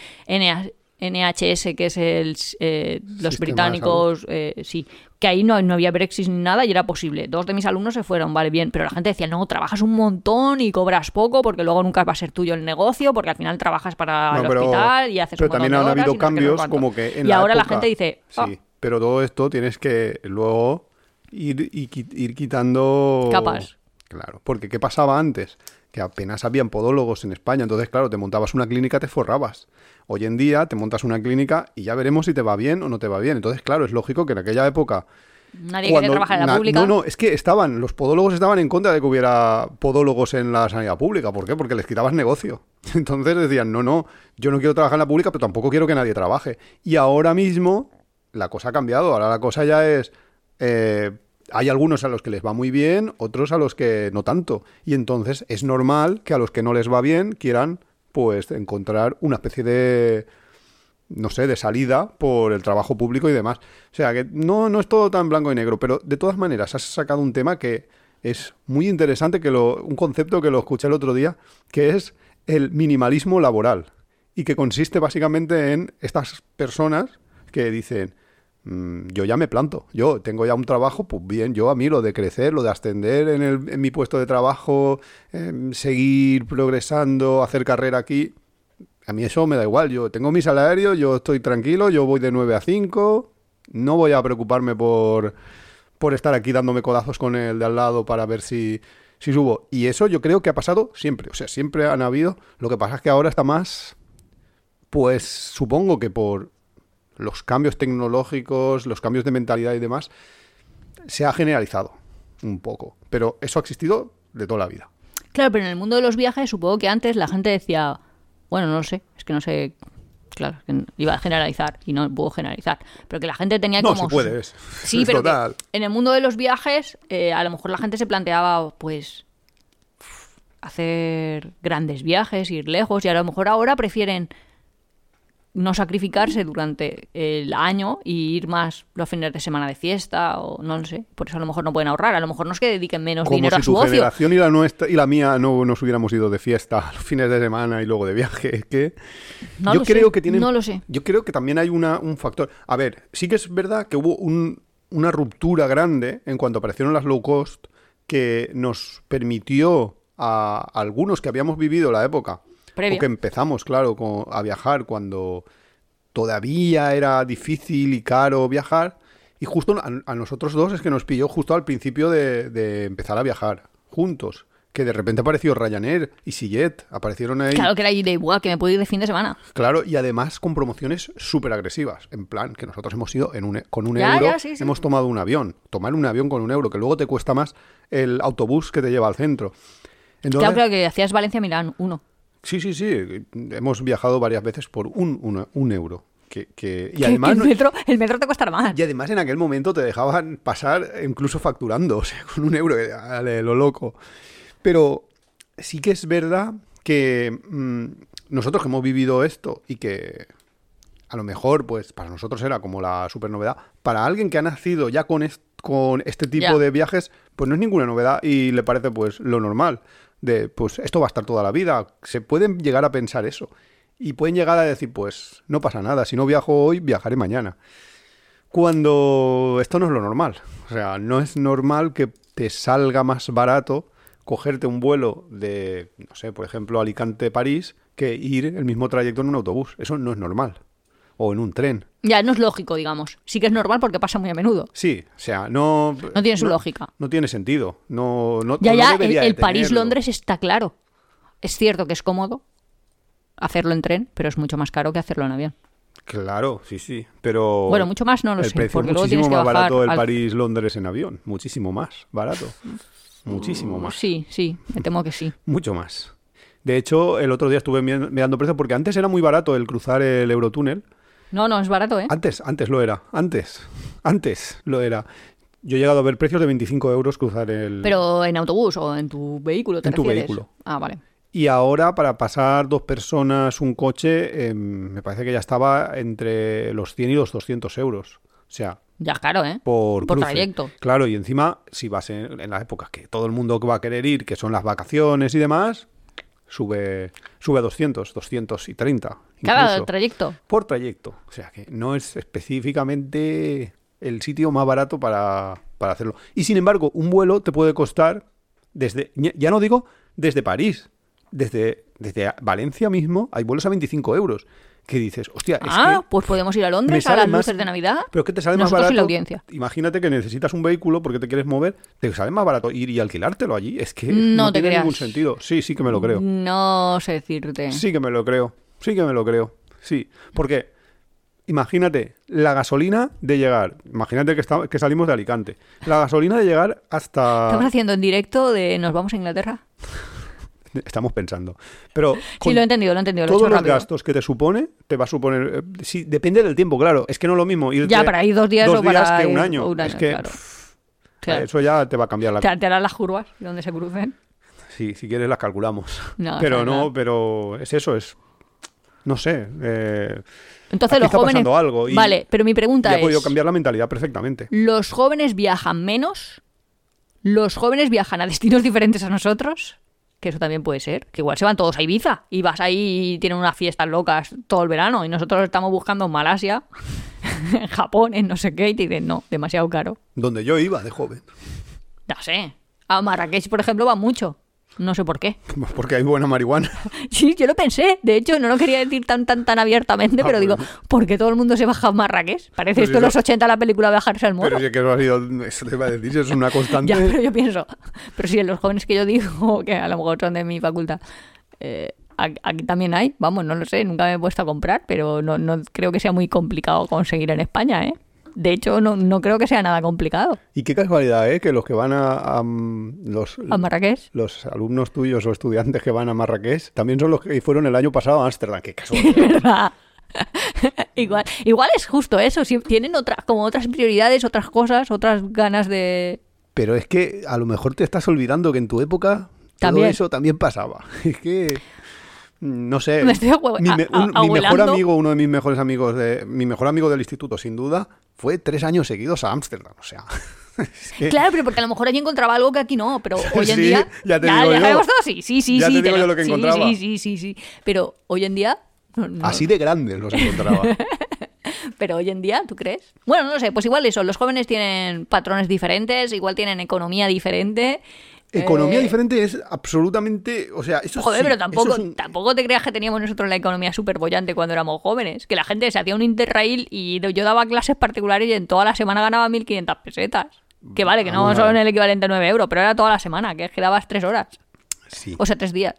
N H S, que es el, eh, los Sistema de británicos, eh, sí, que ahí no, no había Brexit ni nada y era posible. Dos de mis alumnos se fueron, vale, bien, pero la gente decía, no, trabajas un montón y cobras poco porque luego nunca va a ser tuyo el negocio, porque al final trabajas para No, el pero- hospital y haces pero un montón también de han horas habido y no sé qué, no sé cambios cuánto. como que en y la ahora la época- gente dice, Sí, "Ah, pero todo esto tienes que luego ir, y qui- ir quitando... Capas. Claro, porque ¿qué pasaba antes? Que apenas habían podólogos en España, entonces claro, te montabas una clínica, te forrabas. Hoy en día te montas una clínica y ya veremos si te va bien o no te va bien. Entonces claro, es lógico que en aquella época Nadie quería trabajar en la na- pública. No, no, es que estaban, los podólogos estaban en contra de que hubiera podólogos en la sanidad pública. ¿Por qué? Porque les quitabas negocio. Entonces decían, no, no, yo no quiero trabajar en la pública, pero tampoco quiero que nadie trabaje. Y ahora mismo la cosa ha cambiado. Ahora la cosa ya es... Eh, hay algunos a los que les va muy bien, otros a los que no tanto. Y entonces es normal que a los que no les va bien quieran, pues, encontrar una especie de... no sé, de salida por el trabajo público y demás. O sea, que no, no es todo tan blanco y negro, pero de todas maneras has sacado un tema que es muy interesante, que lo, un concepto que lo escuché el otro día, que es el minimalismo laboral, y que consiste básicamente en estas personas que dicen, mmm, yo ya me planto, yo tengo ya un trabajo, pues bien, yo a mí lo de crecer, lo de ascender en, el, en mi puesto de trabajo, eh, seguir progresando, hacer carrera aquí... A mí eso me da igual, yo tengo mi salario, yo estoy tranquilo, yo voy de nueve a cinco, no voy a preocuparme por, por estar aquí dándome codazos con el de al lado para ver si, si subo. Y eso yo creo que ha pasado siempre, o sea, siempre han habido. Lo que pasa es que ahora está más, pues supongo que por los cambios tecnológicos, los cambios de mentalidad y demás, se ha generalizado un poco. Pero eso ha existido de toda la vida. Claro, pero en el mundo de los viajes supongo que antes la gente decía... Bueno, no lo sé, es que no sé, claro, que iba a generalizar y no puedo generalizar, pero que la gente tenía no, como... No, si puedes. Sí, pero que en el mundo de los viajes eh, a lo mejor la gente se planteaba, pues, hacer grandes viajes, ir lejos, y a lo mejor ahora prefieren no sacrificarse durante el año y ir más los fines de semana de fiesta, o no lo sé, por eso a lo mejor no pueden ahorrar, a lo mejor no es que dediquen menos Como dinero si a su tu ocio. generación y la nuestra y la mía no nos hubiéramos ido de fiesta los fines de semana y luego de viaje. Es que no yo lo creo sé, que tienen, no lo sé. Yo creo que también hay una, un factor. A ver, sí que es verdad que hubo un, una ruptura grande en cuanto aparecieron las low cost que nos permitió a, a algunos que habíamos vivido la época Previa. o que empezamos, claro, con, a viajar cuando todavía era difícil y caro viajar, y justo a, a nosotros dos es que nos pilló justo al principio de, de empezar a viajar juntos, que de repente apareció Ryanair y EasyJet, aparecieron ahí. Claro que era de igual, que me puedo ir de fin de semana. Claro, y además con promociones súper agresivas, en plan que nosotros hemos ido en un, con un ya, euro, ya, sí, sí. hemos tomado un avión, tomar un avión con un euro, que luego te cuesta más el autobús que te lleva al centro. Entonces, claro, claro, que hacías Valencia-Milán, uno. Sí, sí, sí. Hemos viajado varias veces por un, un, un euro. Que, que, y que, además, que el, metro, el metro te costará más. Y además en aquel momento te dejaban pasar incluso facturando, o sea, con un euro, que dale, lo loco. Pero sí que es verdad que mmm, nosotros que hemos vivido esto y que a lo mejor, pues para nosotros era como la super novedad, para alguien que ha nacido ya con, est con este tipo yeah. de viajes, pues no es ninguna novedad y le parece pues lo normal. De, pues esto va a estar toda la vida. Se pueden llegar a pensar eso. Y pueden llegar a decir, pues no pasa nada. Si no viajo hoy, viajaré mañana. Cuando esto no es lo normal. O sea, no es normal que te salga más barato cogerte un vuelo de, no sé, por ejemplo, Alicante-París, que ir el mismo trayecto en un autobús. Eso no es normal. O en un tren. Ya, no es lógico, digamos. Sí que es normal porque pasa muy a menudo. Sí, o sea, no... No tiene su no, lógica. No tiene sentido. No, no, ya, no ya, el, de el París-Londres está claro. Es cierto que es cómodo hacerlo en tren, pero es mucho más caro que hacerlo en avión. Claro, sí, sí, pero... Bueno, mucho más no lo el sé, precio porque es luego tienes muchísimo que más bajar barato el al... París-Londres en avión. Muchísimo más barato. Muchísimo más. Sí, sí, me temo que sí. Mucho más. De hecho, el otro día estuve mirando precios porque antes era muy barato el cruzar el Eurotúnel. No, no, es barato, ¿eh? Antes, antes lo era. Antes. Antes lo era. Yo he llegado a ver precios de veinticinco euros cruzar el... Pero en autobús o en tu vehículo, ¿te En tu refieres? vehículo. Ah, vale. Y ahora, para pasar dos personas un coche, eh, me parece que ya estaba entre los cien y los doscientos euros. O sea... Ya, claro, ¿eh? Por, por cruce. trayecto. Claro, y encima, si vas en, en las épocas que todo el mundo va a querer ir, que son las vacaciones y demás, sube, sube a doscientos, doscientos treinta. Cada incluso, trayecto. Por trayecto. O sea, que no es específicamente el sitio más barato para, para hacerlo. Y sin embargo, un vuelo te puede costar desde, ya no digo desde París, desde, desde Valencia mismo, hay vuelos a veinticinco euros. Que dices, hostia, es ah, que pues podemos ir a Londres a las más, luces de Navidad. Pero es que te sale Nosotros más barato. Y la audiencia. Imagínate que necesitas un vehículo porque te quieres mover, te sale más barato ir y alquilártelo allí. Es que no, no te tiene creas. ningún sentido. Sí, sí que me lo creo. No sé decirte. Sí que me lo creo. Sí que me lo creo. Sí, porque imagínate, la gasolina de llegar, imagínate que, está, que salimos de Alicante, la gasolina de llegar hasta... ¿Estamos haciendo en directo de nos vamos a Inglaterra? Estamos pensando. Pero sí, lo he entendido, lo he entendido. Lo todos he hecho los rápido. gastos que te supone, te va a suponer... eh, sí, depende del tiempo, claro. Es que no es lo mismo irte Ya, para ir dos días dos o para días que ir un año. un año, es que claro. pff, Claro. eso ya te va a cambiar la... Te, te harán las curvas donde se crucen. Sí, si quieres las calculamos. No, pero o sea, no, no. pero es eso, es... No sé. Eh, Entonces aquí los está jóvenes... pasando algo y Vale, pero mi pregunta ya ha es... podido cambiar la mentalidad perfectamente. ¿Los jóvenes viajan menos? ¿Los jóvenes viajan a destinos diferentes a nosotros? Que eso también puede ser. Que igual se van todos a Ibiza y vas ahí y tienen unas fiestas locas todo el verano y nosotros estamos buscando en Malasia, en Japón, en no sé qué, y te dicen, no, demasiado caro. Donde yo iba de joven. No sé. A Marrakech, por ejemplo, va mucho. No sé por qué. Porque hay buena marihuana. Sí, yo lo pensé. De hecho, no lo quería decir tan tan tan abiertamente, Ah, pero digo, bueno. ¿por qué todo el mundo se baja a Marrakech? Parece Pues esto en eso- los ochenta la película Bajarse al Morro. Pero sí que eso ha sido... Eso te iba a decir, eso es una constante. Ya, pero yo pienso, pero si en los jóvenes que yo digo, que a lo mejor son de mi facultad, eh, a- aquí también hay, vamos, no lo sé, nunca me he puesto a comprar, pero no, no creo que sea muy complicado conseguir en España, ¿eh? De hecho, no, no creo que sea nada complicado. Y qué casualidad, ¿eh? Que los que van a... a, mm, los, A Marrakech. los alumnos tuyos o estudiantes que van a Marrakech también son los que fueron el año pasado a Ámsterdam. Qué casualidad. ¿Verdad? igual, igual es justo eso, si tienen otras, como otras prioridades, otras cosas, otras ganas de... Pero es que a lo mejor te estás olvidando que en tu época También. todo eso también pasaba. Es que... No sé. Me estoy ahue- mi, me- a- a- un- mi mejor abuelando. amigo, uno de mis mejores amigos, de, mi mejor amigo del instituto, sin duda, fue tres años seguidos a Ámsterdam. O sea... es que- Claro, pero porque a lo mejor allí encontraba algo que aquí no, pero hoy en Sí, día... ya te digo yo. sabemos todo, sí, sí, sí. Ya sí, te digo lo- yo lo que sí, encontraba. Sí, sí, sí, sí. Pero hoy en día... no, no. Así de grandes los encontraba. Pero hoy en día, ¿tú crees? Bueno, no lo sé, pues igual eso, los jóvenes tienen patrones diferentes, igual tienen economía diferente. Economía eh, diferente es absolutamente... O sea, eso Joder, sí, pero eso tampoco, es un- tampoco te creas que teníamos nosotros la economía súper bollante cuando éramos jóvenes. Que la gente se hacía un interrail y yo daba clases particulares y en toda la semana ganaba mil quinientas pesetas. Que vale, que no Vamos a son ver. el equivalente a nueve euros, pero era toda la semana, que es que dabas tres horas. Sí, O sea, tres días.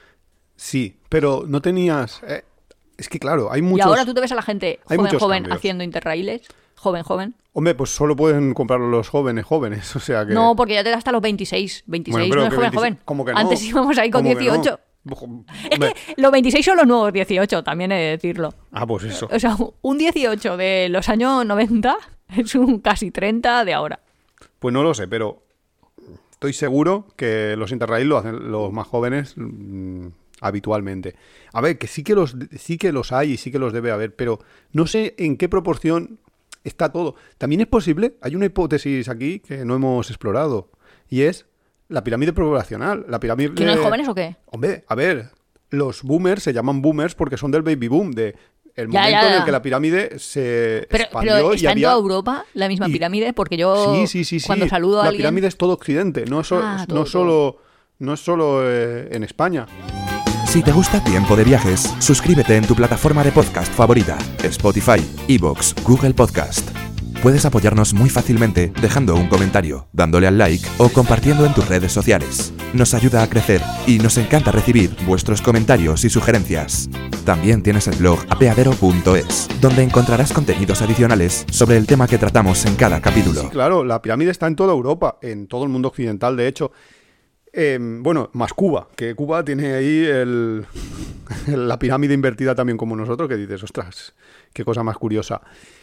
sí, pero no tenías... eh, es que claro, hay muchos... Y ahora tú te ves a la gente hay joven, muchos joven, cambios. haciendo interrailes. Joven, joven. Hombre, pues solo pueden comprarlo los jóvenes jóvenes, o sea que... No, porque ya te da hasta los veintiséis. veintiséis Bueno, pero no es que joven, veintiséis joven. ¿cómo que no? Antes íbamos ahí con ¿Cómo que no? dieciocho. Ojo, Es hombre. que los veintiséis son los nuevos dieciocho, también he de decirlo. Ah, pues eso. O sea, un dieciocho de los años noventa es un casi treinta de ahora. Pues no lo sé, pero estoy seguro que los Interrail lo hacen los más jóvenes mm, habitualmente. A ver, que sí que los sí que los hay y sí que los debe haber, pero no sé en qué proporción está todo. También es posible, hay una hipótesis aquí que no hemos explorado, y es la pirámide poblacional. La pirámide... ¿Que no hay jóvenes o qué? Hombre, a ver, los boomers se llaman boomers porque son del baby boom, de el Ya, momento ya, en el ya. que la pirámide se Pero, expandió pero y está en había... toda Europa la misma y- pirámide, porque yo Sí, sí, sí, sí. cuando saludo a la alguien... pirámide es todo Occidente, no, es so- Ah, todo, no solo, no es solo eh, en España. Si te gusta Tiempo de Viajes, suscríbete en tu plataforma de podcast favorita, Spotify, iVoox, Google Podcast. Puedes apoyarnos muy fácilmente dejando un comentario, dándole al like o compartiendo en tus redes sociales. Nos ayuda a crecer y nos encanta recibir vuestros comentarios y sugerencias. También tienes el blog apeadero punto es, donde encontrarás contenidos adicionales sobre el tema que tratamos en cada capítulo. Sí, claro, la pirámide está en toda Europa, en todo el mundo occidental, de hecho. Eh, bueno, más Cuba, que Cuba tiene ahí el, la pirámide invertida también como nosotros, que dices, ostras, qué cosa más curiosa.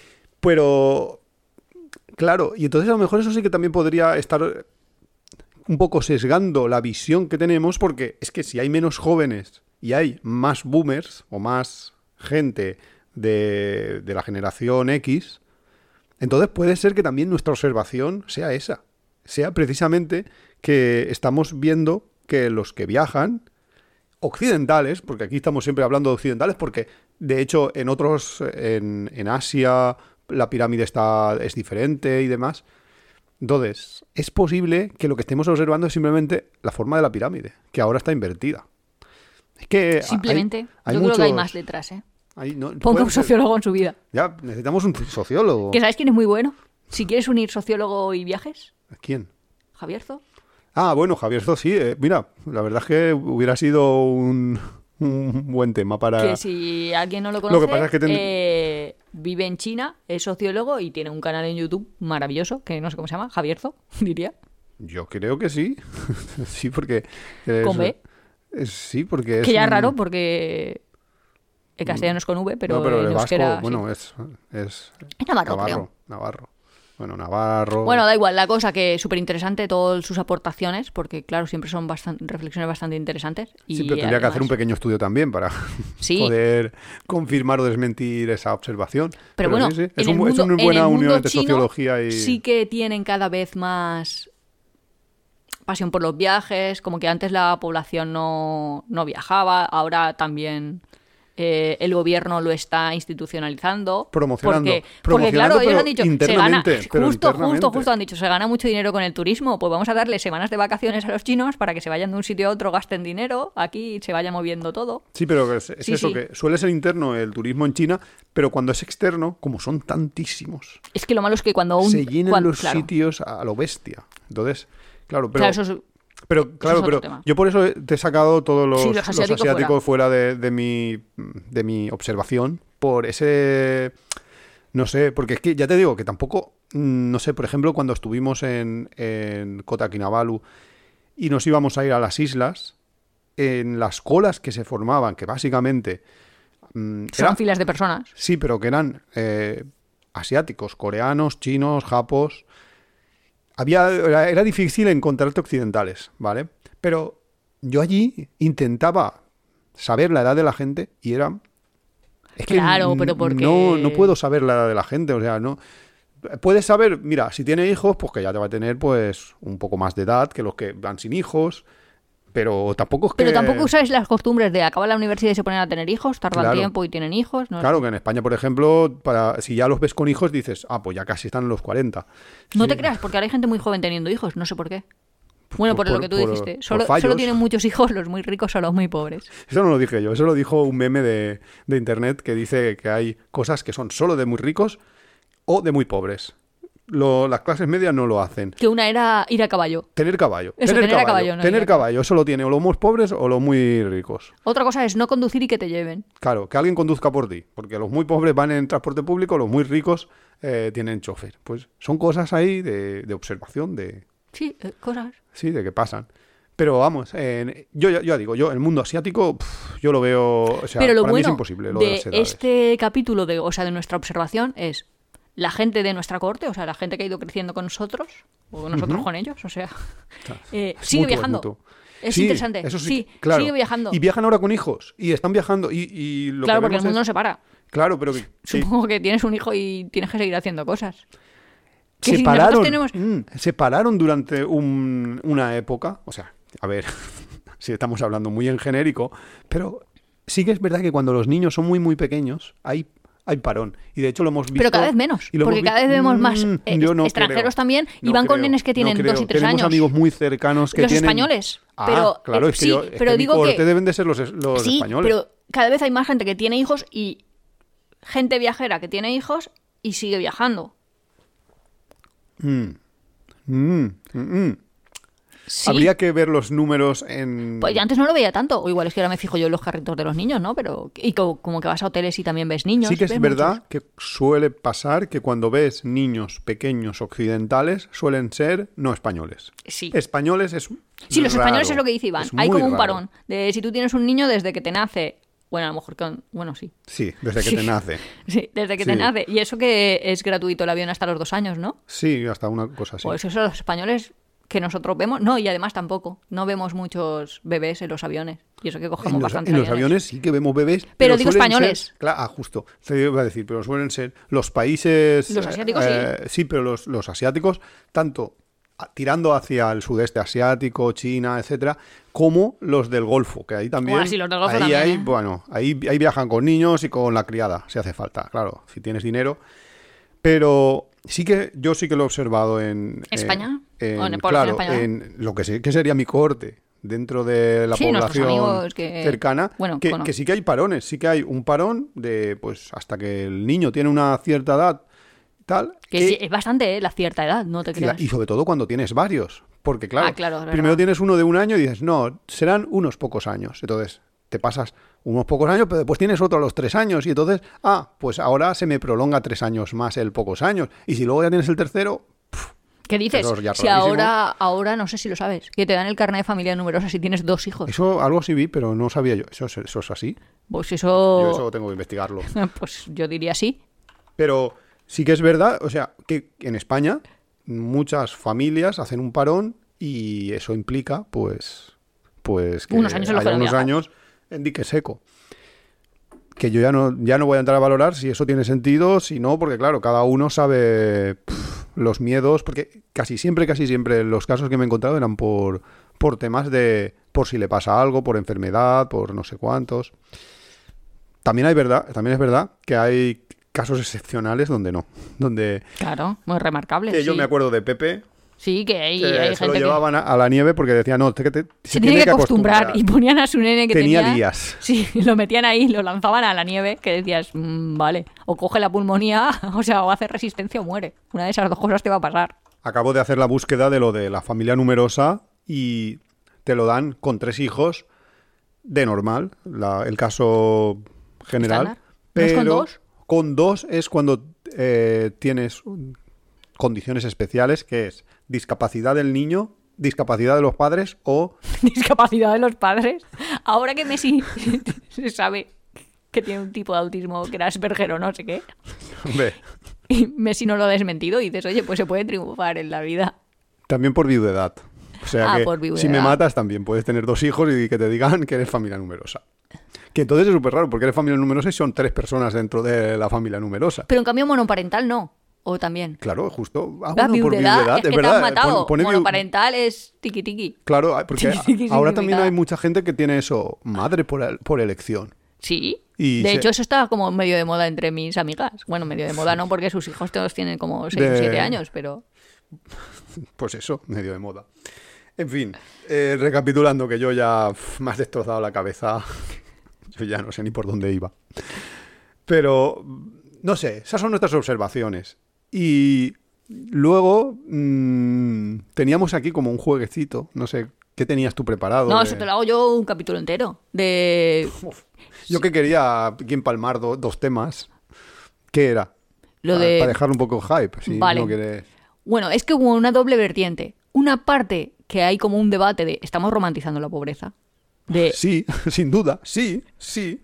Pero, claro, y entonces a lo mejor eso sí que también podría estar un poco sesgando la visión que tenemos, porque es que si hay menos jóvenes y hay más boomers o más gente de, de la generación X, entonces puede ser que también nuestra observación sea esa, sea precisamente que estamos viendo que los que viajan, occidentales, porque aquí estamos siempre hablando de occidentales, porque de hecho en otros, en, en Asia, la pirámide está, es diferente y demás. Entonces, es posible que lo que estemos observando es simplemente la forma de la pirámide, que ahora está invertida. Es que hay- Simplemente, hay yo creo que hay muchos- más detrás, ¿eh? hay- no, Ponga puede un ser- sociólogo en su vida. Ya, necesitamos un sociólogo. ¿Que sabes quién es muy bueno? Si quieres unir sociólogo y viajes, ¿Quién? Javierzo. Ah, bueno, Javier Zo, sí. eh, mira, la verdad es que hubiera sido un, un buen tema para... Que si alguien no lo conoce, Lo que pasa es que ten- eh, vive en China, es sociólogo y tiene un canal en YouTube maravilloso, que no sé cómo se llama, Javierzo, diría. Yo creo que sí. Sí, porque... es- Con B. es- sí, porque es... Que ya es un- raro porque en castellano es con V, pero, no, pero en el vasco, euskera, sí. bueno, es... Es, Es navarro, Navarro. creo. Navarro. Bueno, Navarro... Bueno, da igual, la cosa que es súper interesante todas sus aportaciones, porque claro, siempre son bastante, reflexiones bastante interesantes. Y sí, pero tendría que hacer un además- pequeño estudio también para Sí. poder confirmar o desmentir esa observación. Pero, bueno, sí, sí, en es, el un- es mundo- una en buena el mundo unión entre chino sociología y... sí que tienen cada vez más pasión por los viajes, como que antes la población no, no viajaba, ahora también eh, el gobierno lo está institucionalizando. Promocionando. Porque, porque Promocionando, claro, ellos pero han dicho, se gana, internamente, pero justo, internamente. justo, justo han dicho, se gana mucho dinero con el turismo, pues vamos a darle semanas de vacaciones a los chinos para que se vayan de un sitio a otro, gasten dinero, aquí se vaya moviendo todo. Sí, pero es, es Sí, eso, sí. que suele ser interno el turismo en China, pero cuando es externo, como son tantísimos, Es que lo malo es que cuando un... se llenan cuando- los claro, sitios a lo bestia. Entonces, claro, pero... claro, eso es- Pero claro, otro pero tema. yo por eso te he sacado todos los, Sí, los los asiáticos asiáticos, fuera, de, de mi, de mi observación, por ese... No sé, porque es que ya te digo que tampoco... mm, No sé, por ejemplo, cuando estuvimos en, en Kota Kinabalu y nos íbamos a ir a las islas, en las colas que se formaban, que básicamente... mm, son era- filas de personas. Sí, pero que eran eh, asiáticos, coreanos, chinos, japos. Había, era, era difícil encontrarte occidentales, ¿vale? Pero yo allí intentaba saber la edad de la gente y era... Es que Claro, n- pero porque- no, no puedo saber la edad de la gente, o sea, no... Puedes saber, mira, si tiene hijos, pues que ya te va a tener pues un poco más de edad que los que van sin hijos, pero tampoco es que... Pero tampoco usáis las costumbres de acabar la universidad y se ponen a tener hijos, tardan Claro. tiempo y tienen hijos. ¿no? Claro, que en España, por ejemplo, para, si ya los ves con hijos, dices, ah, pues ya casi están en los cuarenta. No Sí. te creas, porque ahora hay gente muy joven teniendo hijos, no sé por qué. Bueno, por, Por- lo que tú por- dijiste. por Solo, fallos. solo tienen muchos hijos los muy ricos o los muy pobres. Eso no lo dije yo, eso lo dijo un meme de, de internet que dice que hay cosas que son solo de muy ricos o de muy pobres. Lo- las clases medias no lo hacen. Que una era ir a caballo. Tener caballo. Eso, tener, tener a caballo. caballo, no tener ir a caballo. Eso lo tiene o los muy pobres o los muy ricos. Otra cosa es no conducir y que te lleven. Claro, que alguien conduzca por ti. Porque los muy pobres van en transporte público, los muy ricos eh, tienen chofer. Pues son cosas ahí de, de observación, de Sí, eh, cosas. sí, de que pasan. Pero vamos, en- yo ya yo digo, yo el mundo asiático, pf, yo lo veo, o sea, Pero lo para mí es bueno imposible lo de, de las edades. este capítulo, de, o sea, de nuestra observación, es la gente de nuestra corte, o sea, la gente que ha ido creciendo con nosotros, o nosotros Ujú. con ellos, o sea, Claro. eh, Es sigue mutuo, es viajando. mutuo. Es Sí, interesante. eso sí, Sí, claro. sigue viajando. Y viajan ahora con hijos. Y están viajando. Y, y lo Claro, que porque el vemos mundo no es- se para. Claro, pero que sí. Supongo que tienes un hijo y tienes que seguir haciendo cosas. Que se si pararon, nosotros tenemos... mm, se pararon durante un- una época. O sea, a ver, si estamos hablando muy en genérico, pero sí que es verdad que cuando los niños son muy, muy pequeños, hay, hay parón. Y de hecho lo hemos visto. Pero cada vez menos, y lo porque hemos cada vez visto- vemos más Mm, eh, yo no extranjeros creo. también y No van con creo, nenes que no tienen creo. dos y tres Tenemos años. amigos muy cercanos que Los tienen... españoles, Ah, pero, claro, eh, es que sí, yo, es pero que digo mi corte que deben de ser los, es- los sí, españoles. pero cada vez hay más gente que tiene hijos y gente viajera que tiene hijos y sigue viajando. Mm. Mm, mm, mm. Sí. Habría que ver los números en... Pues yo antes no lo veía tanto, o igual es que ahora me fijo yo en los carritos de los niños, ¿no? Pero y co- como que vas a hoteles y también ves niños. Sí que es ves verdad muchos. que suele pasar que cuando ves niños pequeños occidentales suelen ser no españoles. Sí. Españoles es Sí, los raro, españoles es lo que dice Iván. es Hay muy como un raro. parón. De si tú tienes un niño desde que te nace. Bueno, a lo mejor con. Bueno, sí. Sí, desde que Sí. te nace. Sí, desde que te Sí. nace. Y eso que es gratuito el avión hasta los dos años, ¿no? Sí, hasta una cosa así. Pues eso los españoles que nosotros vemos. No, y además tampoco. No vemos muchos bebés en los aviones. Y eso que cogemos en los, bastantes en los aviones sí que vemos bebés. Pero digo suelen españoles. ser- claro, ah, justo. Te iba a decir, pero suelen ser los países... Los asiáticos, eh, sí. Sí, pero los, los asiáticos, tanto a- tirando hacia el sudeste asiático, China, etcétera, como los del Golfo, que ahí también... Bueno, sí, los del Golfo ahí también, hay, ¿eh? bueno, ahí, ahí viajan con niños y con la criada, si hace falta, claro, si tienes dinero. Pero sí que yo sí que lo he observado en... eh, ¿España? en- ¿O en población claro, española? en lo que, sé, que sería mi corte dentro de la Sí, nuestros población amigos que- cercana, bueno, que, cono- que sí que hay parones, sí que hay un parón de pues hasta que el niño tiene una cierta edad, tal, Que que- sí, es bastante, ¿eh? La cierta edad, no te y, la- creas. y sobre todo cuando tienes varios, porque claro, Ah, claro, es verdad. primero tienes uno de un año y dices, no, serán unos pocos años, entonces te pasas unos pocos años, pero después tienes otro a los tres años y entonces, ah, pues ahora se me prolonga tres años más el pocos años. Y si luego ya tienes el tercero... ¿Qué dices? Eso es ya Si rarísimo. ahora, ahora, no sé si lo sabes, que te dan el carnet de familia numerosa si tienes dos hijos. Eso algo sí vi, pero no sabía yo. ¿Eso, es- eso es así? Pues Yo eso, eso tengo que investigarlo. pues yo diría sí. Pero sí que es verdad, o sea, que en España muchas familias hacen un parón y eso implica, pues, pues que Unos años en los haya que no unos viajas. años en dique seco. Que yo ya no, ya no voy a entrar a valorar si eso tiene sentido, si no, porque claro, cada uno sabe pff, los miedos, porque casi siempre, casi siempre los casos que me he encontrado eran por, por temas de, por si le pasa algo, por enfermedad, por no sé cuántos. También hay verdad, también es verdad que hay casos excepcionales donde no, donde Claro, muy remarcable. que sí. yo me acuerdo de Pepe, Sí, que hay, que hay se lo gente que llevaban a, a la nieve porque decía, no, te- te- se tiene que acostumbrar. Y ponían a su nene que Tenía tenía... días. Sí, lo metían ahí, lo lanzaban a la nieve, que decías, "Mm, vale, o coge la pulmonía, o sea, o hace resistencia o muere. Una de esas dos cosas te va a pasar. Acabo de hacer la búsqueda de lo de la familia numerosa y te lo dan con tres hijos de normal, la- el caso general. Estándar. ¿No es Pero con dos? con dos es cuando eh, tienes un- condiciones especiales, que es discapacidad del niño, discapacidad de los padres o... Discapacidad de los padres. Ahora que Messi se sabe que tiene un tipo de autismo que era Asperger o no sé qué, Hombre, y Messi no lo ha desmentido y dices, oye, pues se puede triunfar en la vida. también por viudedad. O sea Ah, que por viudedad. si me matas también puedes tener dos hijos y que te digan que eres familia numerosa. Que entonces es súper raro porque eres familia numerosa y son tres personas dentro de la familia numerosa. Pero en cambio monoparental no. O también. Claro, justo. Ah, La bueno, por viudedad, viudedad, es que es te verdad. han matado. Pone- pone viu- Monoparental es tiqui tiqui. Claro, ah, porque Sí, sí, ¿qué ahora significa? también hay mucha gente que tiene eso, madre por, el- por elección. Sí. Y de se- hecho, eso está como medio de moda entre mis amigas. Bueno, medio de moda no, porque sus hijos todos tienen como seis De- o siete años, pero... Pues eso, medio de moda. En fin, eh, recapitulando que yo ya uf, me has destrozado la cabeza. Yo ya no sé ni por dónde iba. Pero, no sé, esas son nuestras observaciones. Y luego mmm, teníamos aquí como un jueguecito, no sé, ¿qué tenías tú preparado? No, de- eso te lo hago yo un capítulo entero. De Uf, yo que quería aquí empalmar do- dos temas. ¿Qué era? lo Para, de... para dejar un poco hype, si Vale. no quieres... Bueno, es que hubo una doble vertiente. Una parte que hay como un debate de estamos romantizando la pobreza. De Sí, sin duda, sí, sí.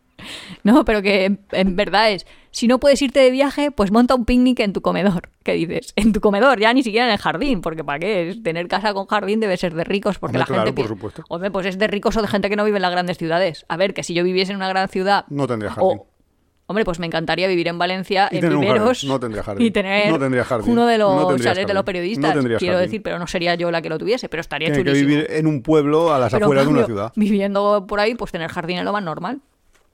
no, pero que en, en verdad es, si no puedes irte de viaje, pues monta un picnic en tu comedor. ¿Qué dices? En tu comedor, ya ni siquiera en el jardín, porque ¿para qué? Es tener casa con jardín debe ser de ricos, porque Hombre, la claro, gente por pi- supuesto. Hombre, pues es de ricos o de gente que no vive en las grandes ciudades. A ver, que si yo viviese en una gran ciudad, No tendría jardín. o- hombre, pues me encantaría vivir en Valencia, Y en tener un viveros, jardín. No tendría jardín. y tener No tendría jardín. uno de los No tendrías chalets de jardín. los periodistas, No tendrías quiero jardín. decir, pero no sería yo la que lo tuviese, pero estaría Tiene que chulísimo. vivir en un pueblo a las Pero en afueras de una cambio, ciudad. viviendo por ahí, pues tener jardín es lo más normal.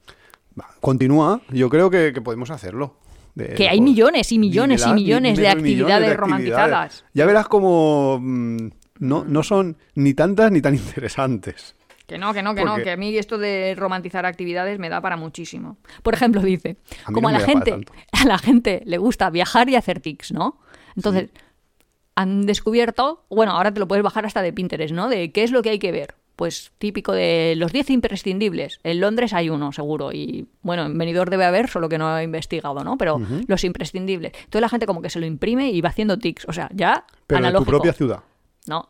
Va, continúa, yo creo que, que podemos hacerlo. De- Que hay por- millones y millones y millones millones de millones de actividades actividades. romantizadas. Ya verás como mm, no, no son ni tantas ni tan interesantes. Que no, que no, que ¿Por no, qué? que a mí esto de romantizar actividades me da para muchísimo. Por ejemplo, dice, A mí como no a me la da para gente, tanto. a la gente le gusta viajar y hacer tics, ¿no? Entonces, han descubierto, bueno, ahora te lo puedes bajar hasta de Pinterest, ¿no? De qué es lo que hay que ver. Pues típico de los diez imprescindibles. En Londres hay uno, seguro. Y bueno, en Benidorm debe haber, solo que no he investigado, ¿no? Pero los imprescindibles. Entonces la gente como que se lo imprime y va haciendo tics. O sea, ya Pero analógico. en tu propia ciudad. No.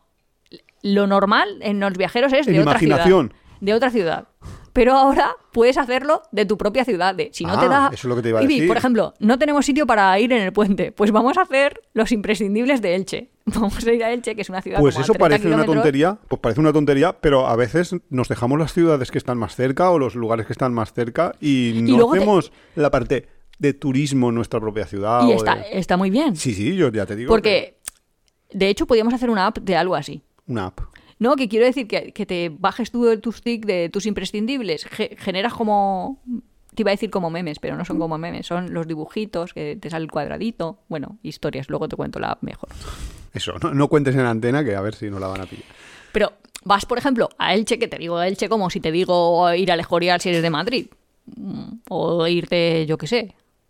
Lo normal en los viajeros es En de otra imaginación. ciudad. De otra ciudad. Pero ahora puedes hacerlo de tu propia ciudad. De, si no Ah, te da. eso es lo que te iba a Ibi, decir. por ejemplo, no tenemos sitio para ir en el puente. Pues vamos a hacer los imprescindibles de Elche. Vamos a ir a Elche, que es una ciudad Pues como a eso treinta parece una kilómetros. tontería, pues parece una tontería, pero a veces nos dejamos las ciudades que están más cerca o los lugares que están más cerca y no luego te- hacemos la parte de turismo en nuestra propia ciudad. Y o está, de- está muy bien. Sí, sí, yo ya te digo. Porque, de hecho, podríamos hacer una app de algo así. que- Una app. No, que quiero decir que, que te bajes tú de tus tic de tus imprescindibles. Ge- generas como. Te iba a decir como memes, pero no son como memes. Son los dibujitos que te sale el cuadradito. Bueno, historias. Luego te cuento la app mejor. Eso, no, no cuentes en antena que a ver si no la van a pillar. Pero vas, por ejemplo, a Elche, que te digo a Elche como si te digo ir al Escorial si eres de Madrid. Mm, O irte, yo qué sé,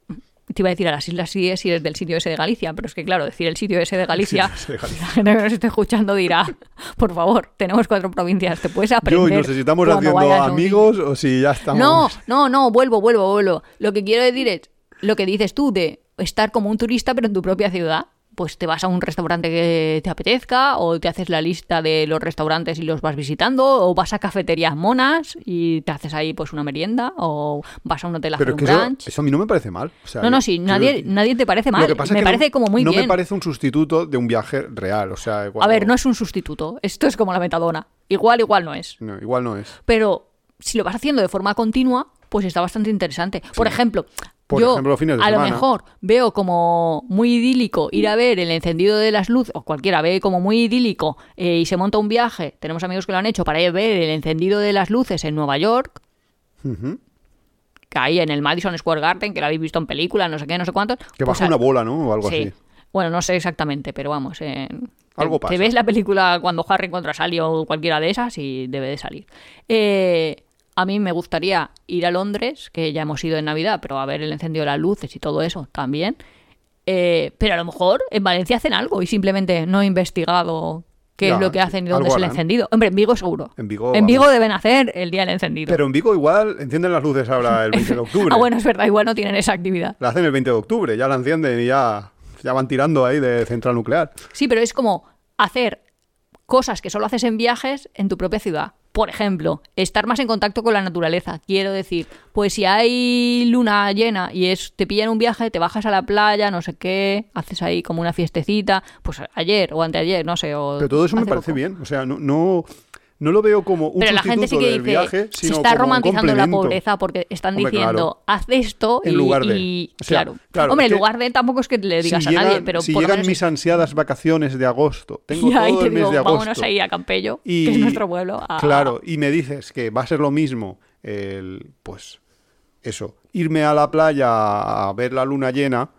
te iba a decir a las islas sí es si eres del sitio ese de Galicia, pero es que claro, decir el sitio ese de Galicia, Sí, de Galicia. la gente que nos esté escuchando dirá, por favor, tenemos cuatro provincias, te puedes aprender. Yo no sé si estamos cuando haciendo vayas a un amigos sitio. o si ya estamos... No, no, no, vuelvo, vuelvo, vuelvo. Lo que quiero decir es, lo que dices tú de estar como un turista pero en tu propia ciudad. Pues te vas a un restaurante que te apetezca, o te haces la lista de los restaurantes y los vas visitando, o vas a cafeterías monas y te haces ahí pues una merienda, o vas a un hotel a Pero hacer es que un eso, brunch. eso a mí no me parece mal. O sea, No, no, yo- sí, yo- nadie, nadie te parece Lo mal. que pasa es Me que parece no, como muy no bien. me parece un sustituto de un viaje real. O sea, A cuando- ver, no es un sustituto. Esto es como la metadona. Igual, igual no es. No, igual no es. Pero si lo vas haciendo de forma continua, pues está bastante interesante. Por ejemplo, Por yo ejemplo, los fines de a lo semana. mejor veo como muy idílico ir a ver el encendido de las luces, o cualquiera ve como muy idílico eh, y se monta un viaje. Tenemos amigos que lo han hecho para ir a ver el encendido de las luces en Nueva York, Ujú. que ahí en el Madison Square Garden, que lo habéis visto en películas, no sé qué, no sé cuántos. Que pues baja a- una bola, ¿no? O algo Sí. así. Bueno, no sé exactamente, pero vamos. en- Algo te, pasa. te ves la película cuando Harry encuentra a Sally o cualquiera de esas y debe de salir. Eh, a mí me gustaría ir a Londres, que ya hemos ido en Navidad, pero a ver el encendido de las luces y todo eso también. Eh, pero a lo mejor en Valencia hacen algo y simplemente no he investigado qué Ya, es lo que sí, hacen y dónde es algo el harán. encendido. Hombre, en Vigo seguro. En Vigo, En Vigo vamos. deben hacer el día del encendido. Pero en Vigo igual encienden las luces ahora el veinte de octubre. Ah, bueno, es verdad, igual no tienen esa actividad. La hacen el veinte de octubre, ya la encienden y ya, ya van tirando ahí de central nuclear. Sí, pero es como hacer cosas que solo haces en viajes en tu propia ciudad. Por ejemplo, estar más en contacto con la naturaleza. Quiero decir, pues si hay luna llena y es te pillan un viaje, te bajas a la playa, no sé qué, haces ahí como una fiestecita, pues ayer o anteayer, no sé. O Pero todo eso me hace parece poco. bien. O sea, no, no, no lo veo como un Pero la sustituto gente sí que del dice, viaje, se sino está como un romantizando la complemento. pobreza porque están Hombre, diciendo, claro. haz esto y, En lugar de. y- O sea, claro. claro, Hombre, es en que lugar de tampoco es que le digas si a nadie, llegan, pero si por lo llegan menos mis ansiadas vacaciones de agosto, tengo y ahí todo te el mes digo, de agosto. vámonos ahí a Campello, y, que es nuestro pueblo. a- Claro, y me dices que va a ser lo mismo, el, pues eso, irme a la playa a ver la luna llena,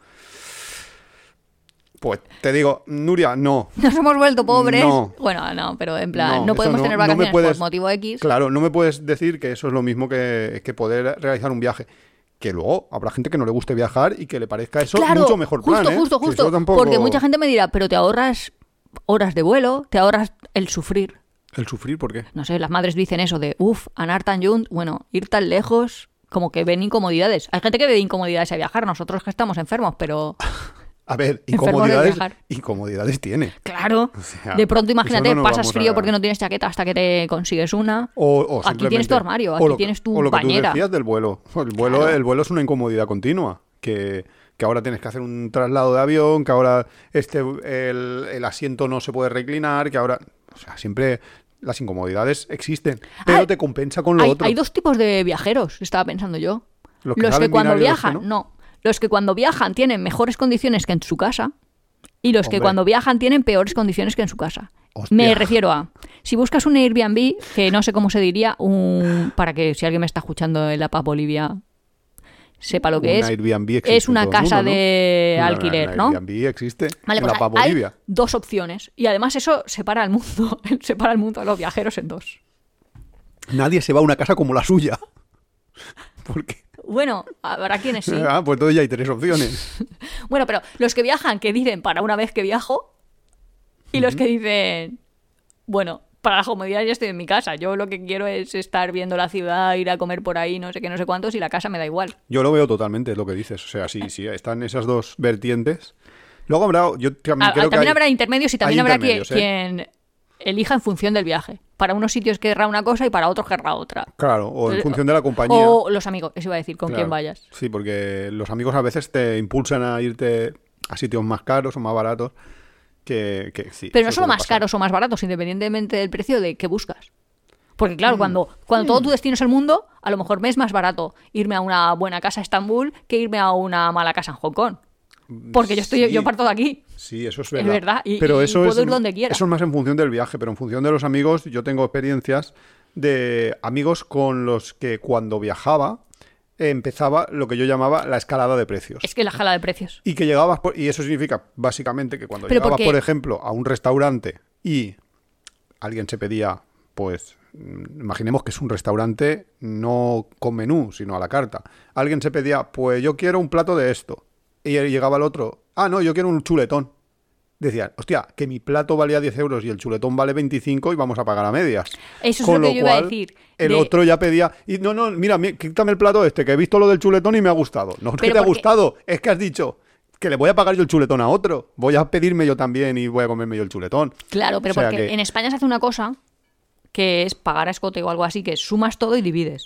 pues te digo, Nuria, no. Nos hemos vuelto pobres. No. Bueno, no, pero en plan, no, No, podemos eso no- tener no me vacaciones puedes- por motivo X. Claro, no me puedes decir que eso es lo mismo que, que poder realizar un viaje. Que luego habrá gente que no le guste viajar y que le parezca eso Claro, mucho mejor plan, justo, ¿eh? justo, Que justo. eso tampoco- Porque mucha gente me dirá, pero te ahorras horas de vuelo, te ahorras el sufrir. El sufrir, ¿por qué? No sé, las madres dicen eso de, uff, anar tan junt, bueno, ir tan lejos, como que ven incomodidades. Hay gente que ve incomodidades a viajar, nosotros que estamos enfermos, pero A ver, Enfermos de incomodidades, viajar. incomodidades tiene. claro, sea, de pronto imagínate, eso no nos pasas vamos frío a- porque no tienes chaqueta hasta que te consigues una. O, o Aquí tienes tu simplemente- armario, o aquí lo que- tienes tu o lo que tú bañera. decías del vuelo. El vuelo, Claro. el vuelo es una incomodidad continua. Que, que ahora tienes que hacer un traslado de avión, que ahora este el, el asiento no se puede reclinar, que ahora... O sea, siempre las incomodidades existen, pero Ah, te compensa con lo Hay, otro. hay dos tipos de viajeros, estaba pensando yo. Los que Los que saben cuando mirar y los que viajan, no. no. Los que cuando viajan tienen mejores condiciones que en su casa y los que Hombre. cuando viajan tienen peores condiciones que en su casa. Hostia. Me refiero a, si buscas un Airbnb, que no sé cómo se diría, un para que si alguien me está escuchando en La Paz, Bolivia, sepa lo que Un es. Airbnb existe Es en una todo el casa mundo, ¿no? de Una- alquiler, un ¿no? Airbnb existe Vale, en pues La Paz, hay Bolivia. dos opciones y además eso separa al mundo, separa al mundo de los viajeros en dos. Nadie se va a una casa como la suya. Porque... Bueno, habrá quienes sí. Ah, pues entonces ya hay tres opciones. Bueno, pero los que viajan, que dicen para una vez que viajo, y los que dicen, bueno, para la comodidad ya estoy en mi casa. Yo lo que quiero es estar viendo la ciudad, ir a comer por ahí, no sé qué, no sé cuántos, y la casa me da igual. Yo lo veo totalmente, es lo que dices. O sea, sí, sí, están esas dos vertientes. Luego habrá... Yo también Ah, creo que también hay- habrá intermedios y también hay habrá quien, intermedios, ¿eh? quien elija en función del viaje. Para unos sitios querrá una cosa y para otros querrá otra. Claro, o en Eh, función de la compañía. O los amigos, eso iba a decir, con Claro. quién vayas. Sí, porque los amigos a veces te impulsan a irte a sitios más caros o más baratos que, que sí. Pero no eso solo suele más pasar. caros o más baratos, independientemente del precio de qué buscas. Porque Mm. claro, cuando, cuando todo tu destino es el mundo, a lo mejor me es más barato irme a una buena casa a Estambul que irme a una mala casa en Hong Kong. Porque yo estoy Sí. yo parto de aquí. Sí, eso es Es verdad. verdad, y- pero y eso puedo es, ir donde quiera. Eso es más en función del viaje, pero en función de los amigos, yo tengo experiencias de amigos con los que cuando viajaba eh, empezaba lo que yo llamaba la escalada de precios. Es que la jala de precios. Y que llegabas, por- y eso significa básicamente que cuando Pero llegabas, porque- por ejemplo, a un restaurante y alguien se pedía, pues, mm, imaginemos que es un restaurante no con menú, sino a la carta. Alguien se pedía, pues yo quiero un plato de esto. Y llegaba el otro, ah, no, yo quiero un chuletón. Decían, hostia, que mi plato valía diez euros y el chuletón vale veinticinco y vamos a pagar a medias. Eso es Con lo que lo yo iba a cual, decir. El de- otro ya pedía, y no, no, mira, mi- quítame el plato este, que he visto lo del chuletón y me ha gustado. No es que Pero te ha porque- gustado, es que has dicho que le voy a pagar yo el chuletón a otro. Voy a pedirme yo también y voy a comerme yo el chuletón. Claro, pero O sea porque que- en España se hace una cosa que es pagar a escote o algo así, que es sumas todo y divides.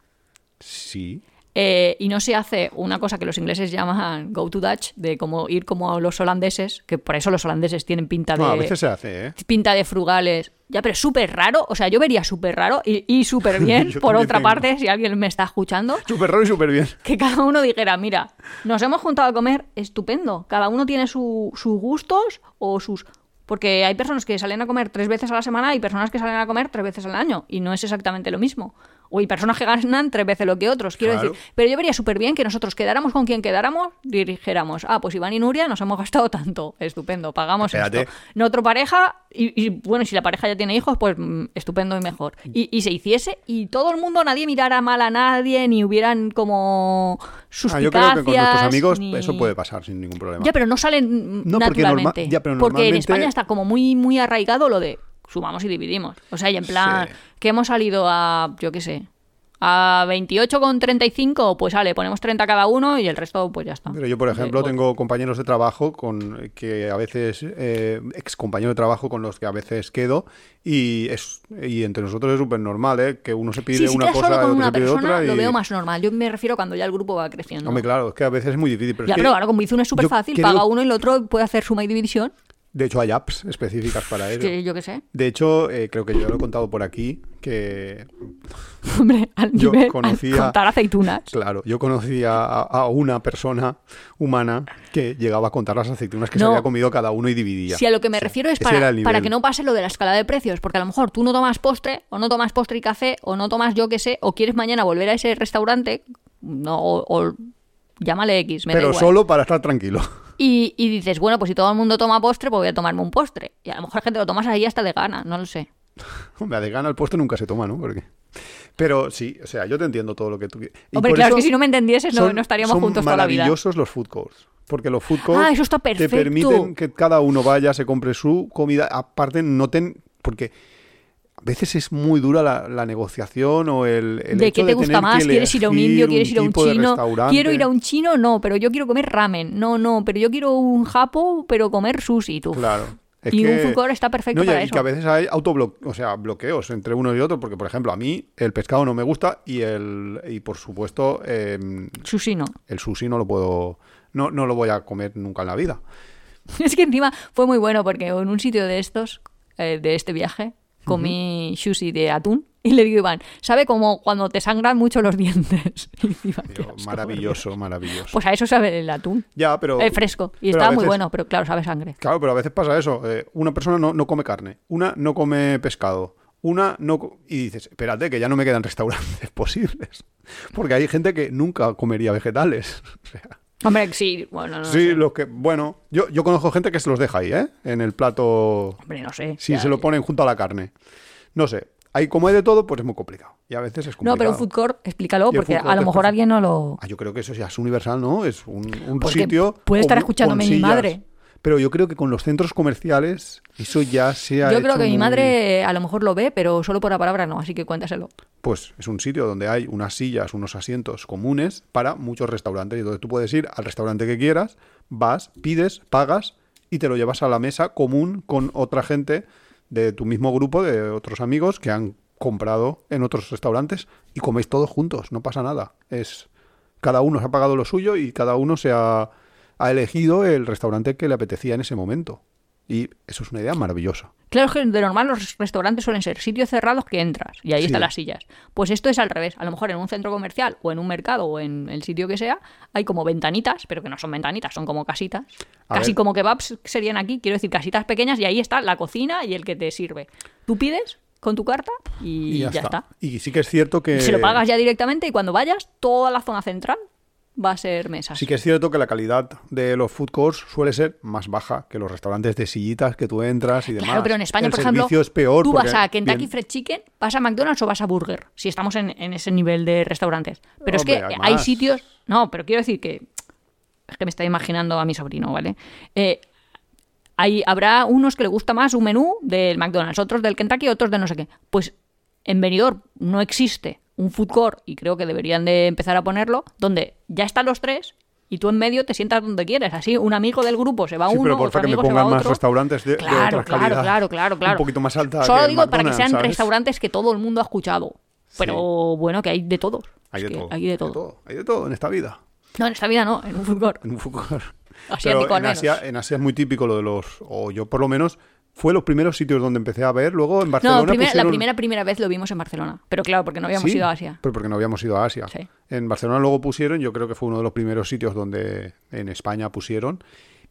Sí. Eh, y no se hace una cosa que los ingleses llaman go to Dutch, de como ir como los holandeses, que por eso los holandeses tienen pinta de, No, a veces se hace, ¿eh? pinta de frugales. Ya, pero es súper raro. O sea, yo vería súper raro y, y súper bien, Yo por también otra tengo. parte, si alguien me está escuchando, Súper raro y súper bien. que cada uno dijera, mira, nos hemos juntado a comer, estupendo. Cada uno tiene su- sus gustos o sus... Porque hay personas que salen a comer tres veces a la semana y personas que salen a comer tres veces al año. Y no es exactamente lo mismo. O hay personas que ganan tres veces lo que otros, quiero Claro. decir. Pero yo vería súper bien que nosotros quedáramos con quien quedáramos, dijéramos, ah, pues Iván y Nuria nos hemos gastado tanto. Estupendo, pagamos Espérate. esto. Nuestra pareja, y, y, bueno, si la pareja ya tiene hijos, pues mm, estupendo y mejor. Y, y se hiciese y todo el mundo, nadie mirara mal a nadie, ni hubieran como Ah, suspicacias. yo creo que con nuestros amigos ni- eso puede pasar sin ningún problema. Ya, pero no salen No, porque naturalmente. norma- ya, pero porque en normalmente- España está como muy, muy arraigado lo de sumamos y dividimos. O sea, y en plan, Sí. que hemos salido a, yo qué sé, a veintiocho con treinta y cinco, pues sale, ponemos treinta cada uno y el resto pues ya está. Pero yo, por ejemplo, Eh, bueno. tengo compañeros de trabajo con que a veces, eh, ex compañeros de trabajo con los que a veces quedo y es y entre nosotros es súper normal, ¿eh? Que uno se pide Sí, si una quedas cosa solo y con otro una se pide persona, otra. lo y- veo más normal. Yo me refiero cuando ya el grupo va creciendo. Hombre, claro, es que a veces es muy difícil. Pero ya, es que, pero ahora con Bizum es súper yo fácil. creo- Paga uno y el otro puede hacer suma y división. De hecho, hay apps específicas para Es ello. que yo qué sé. De hecho, eh, creo que yo lo he contado por aquí, que, Hombre, al Yo nivel conocía- al contar aceitunas. claro, yo conocía a, a una persona humana que llegaba a contar las aceitunas que se No. había comido cada uno y dividía. Si a lo que me O sea, refiero es ese era para, el nivel. para que no pase lo de la escala de precios, porque a lo mejor tú no tomas postre, o no tomas postre y café, o no tomas yo qué sé, o quieres mañana volver a ese restaurante, no, o, o llámale X, me da Pero igual. solo para estar tranquilo. Y, y dices, bueno, pues si todo el mundo toma postre, pues voy a tomarme un postre. Y a lo mejor gente lo tomas ahí hasta de gana, no lo sé. Hombre, de gana el postre nunca se toma, ¿no? Porque... Pero sí, o sea, yo te entiendo todo lo que tú quieres. Y Hombre, por claro, eso es que si no me entendieses no, son- no estaríamos son juntos toda la vida. maravillosos los food courts. Porque los food courts Ah, eso está te perfecto. permiten que cada uno vaya, se compre su comida. Aparte, no ten... Porque a veces es muy dura la, la negociación o el, el ¿De hecho qué te de gusta tener más? que ¿Quieres ir a un elegir indio? ¿Quieres ir a un tipo de chino? restaurante. ¿Quiero ir a un chino? No, pero yo quiero comer ramen. No, no, pero yo quiero un japo, pero comer sushi. Tú. Claro. Es Y que- un food court está perfecto No, y- para y eso. que a veces hay autoblo o sea, bloqueos entre uno y otro, porque por ejemplo a mí el pescado no me gusta y el y por supuesto eh, Sushi no. el sushi no lo puedo no, no lo voy a comer nunca en la vida. Es que encima fue muy bueno porque en un sitio de estos, eh, de este viaje, comí sushi de atún y le digo a Iván, ¿sabe como cuando te sangran mucho los dientes? Y dice Iván, "Qué Pero asco, maravilloso, maravilloso. pues a eso sabe el atún. ya, pero Eh, fresco. Y pero estaba a muy veces- bueno, pero claro, sabe sangre. Claro, pero a veces pasa eso. eh, una persona no, no come carne, una no come pescado, una no... co- Y dices, espérate, que ya no me quedan restaurantes posibles. Porque hay gente que nunca comería vegetales. O sea, Hombre, sí, bueno, no sí, sé. los que... Bueno, yo, yo conozco gente que se los deja ahí, ¿eh? En el plato... Hombre, no sé. Si Ya- se lo ponen junto a la carne. No sé. Ahí como hay de todo, pues es muy complicado. Y a veces es complicado. No, pero un food court, explícalo, Y el porque food court a lo es mejor perfecto. alguien no lo... Ah, yo creo que eso ya es universal, ¿no? Es un, un Porque sitio... puede estar con- escuchándome con mi sillas. madre. Pero yo creo que con los centros comerciales eso ya se ha Yo creo hecho que mi muy- madre eh, a lo mejor lo ve, pero solo por la palabra no, así que cuéntaselo. Pues es un sitio donde hay unas sillas, unos asientos comunes para muchos restaurantes. Y entonces tú puedes ir al restaurante que quieras, vas, pides, pagas y te lo llevas a la mesa común con otra gente de tu mismo grupo, de otros amigos que han comprado en otros restaurantes y coméis todos juntos, no pasa nada. Es cada uno se ha pagado lo suyo y cada uno se ha, ha elegido el restaurante que le apetecía en ese momento. Y eso es una idea maravillosa. Claro que de normal los restaurantes suelen ser sitios cerrados que entras y ahí Sí. están las sillas. Pues esto es al revés. A lo mejor en un centro comercial o en un mercado o en el sitio que sea hay como ventanitas, pero que no son ventanitas, son como casitas. A Casi ver. como kebabs serían aquí, quiero decir casitas pequeñas y ahí está la cocina y el que te sirve. Tú pides con tu carta y, Y ya, ya está. está. Y sí que es cierto que... Y se lo pagas ya directamente y cuando vayas, toda la zona central va a ser mesas. Sí que es cierto que la calidad de los food courts suele ser más baja que los restaurantes de sillitas que tú entras y demás. Claro, pero en España, el por ejemplo, servicio es peor tú porque, vas a Kentucky bien, Fried Chicken, vas a McDonald's o vas a Burger, si estamos en, en ese nivel de restaurantes. Pero Hombre, es que hay hay más. sitios... No, pero quiero decir que es que me estoy imaginando a mi sobrino, ¿vale? Eh, hay, habrá unos que le gusta más un menú del McDonald's, otros del Kentucky, otros de no sé qué. Pues en Benidorm no existe un food court, y creo que deberían de empezar a ponerlo, donde ya están los tres y tú en medio te sientas donde quieres. Así un amigo del grupo se va Sí, uno, pero por otro favor que me amigo se va pongan más otro. restaurantes de, Claro, de otra claro, calidad. claro, claro, claro. Un poquito más alta. Solo que digo para que McDonald's, sean ¿sabes? restaurantes que todo el mundo ha escuchado. Pero bueno, que hay de todos. Hay Es de, que todo, hay de todo. Hay de todo en esta vida. No, en esta vida no, en un food court. En un food court. Asiático Pero al en menos. Asia, en Asia es muy típico lo de los... O yo por lo menos... Fue los primeros sitios donde empecé a ver. Luego en Barcelona No, primera- pusieron... la primera primera vez lo vimos en Barcelona. Pero claro, porque no habíamos Sí, ido a Asia. Pero porque no habíamos ido a Asia. Sí. En Barcelona luego pusieron, yo creo que fue uno de los primeros sitios donde en España pusieron.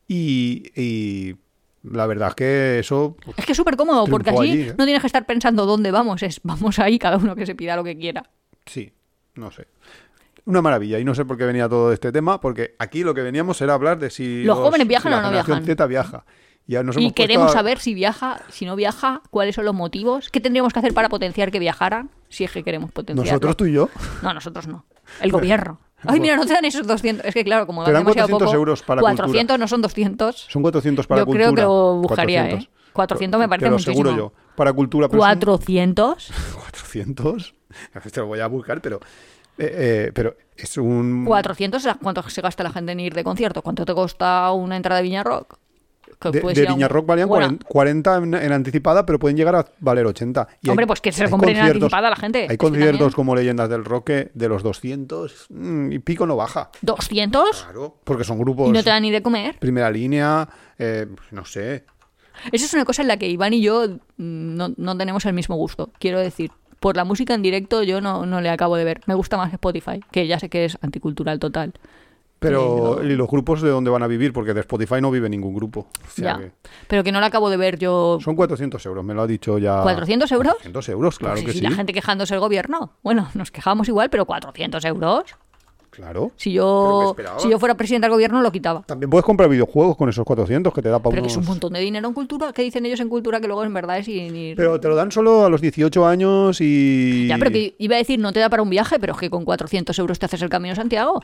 Y, y la verdad es que eso... pues, Es que es súper cómodo, porque así triunfó allí, ¿eh? no tienes que estar pensando dónde vamos. Es vamos ahí, cada uno que se pida lo que quiera. Sí, no sé. Una maravilla. Y no sé por qué venía todo este tema, porque aquí lo que veníamos era hablar de si... ¿Los jóvenes viajan si la o no generación viajan? Z viaja. Ya nos Y hemos puesto queremos a- saber si viaja, si no viaja, cuáles son los motivos, qué tendríamos que hacer para potenciar que viajaran, si es que queremos potenciarlo. Nosotros, tú y yo. No, nosotros no. El gobierno. Ay, mira, no te dan esos doscientos. Es que claro, como Te dan dan demasiado cuatrocientos poco, euros para cuatrocientos no son doscientos. Son cuatrocientos para Yo cultura. creo que lo buscaría, cuatrocientos. ¿eh? cuatrocientos me parece Te lo muchísimo. aseguro yo. Para cultura. pero son- ¿cuatrocientos? ¿cuatrocientos? Te lo voy a buscar, pero... eh, eh, pero es un... ¿cuatrocientos? ¿Cuánto se gasta la gente en ir de concierto? ¿Cuánto te cuesta una entrada de Viña Rock? Que De, puedes de ir a un- Viña Rock valían Bueno, cuarenta en, en anticipada, pero pueden llegar a valer ochenta. Y Hombre, hay- pues que se hay compren en conciertos- anticipada la gente. Es Hay que conciertos también- como Leyendas del Rock que de los doscientos mm, y pico no baja. ¿doscientos? Claro, porque son grupos ¿Y no te dan ni de comer? primera línea, eh, no sé. Eso es una cosa en la que Iván y yo mm, no, no tenemos el mismo gusto. Quiero decir, por la música en directo yo no, no le acabo de ver. Me gusta más Spotify, que ya sé que es anticultural total. Pero, Pero- ¿y los grupos de dónde van a vivir? Porque de Spotify no vive ningún grupo. O sea Ya. que Pero que no le acabo de ver yo. son cuatrocientos euros, me lo ha dicho ya. ¿cuatrocientos euros? cuatrocientos euros, claro Pues que si sí. la gente quejándose del gobierno. Bueno, nos quejamos igual, pero ¿cuatrocientos euros? Claro. Si Pero me yo, esperaba. si yo fuera presidente del gobierno, lo quitaba. También puedes comprar videojuegos con esos cuatrocientos que te da para Pero que unos... es un montón de dinero en cultura. ¿Qué dicen ellos en cultura que luego en verdad es sin ir? Pero te lo dan solo a los dieciocho años y... Ya, pero que iba a decir, no te da para un viaje, pero es que con cuatrocientos euros te haces el Camino de Santiago.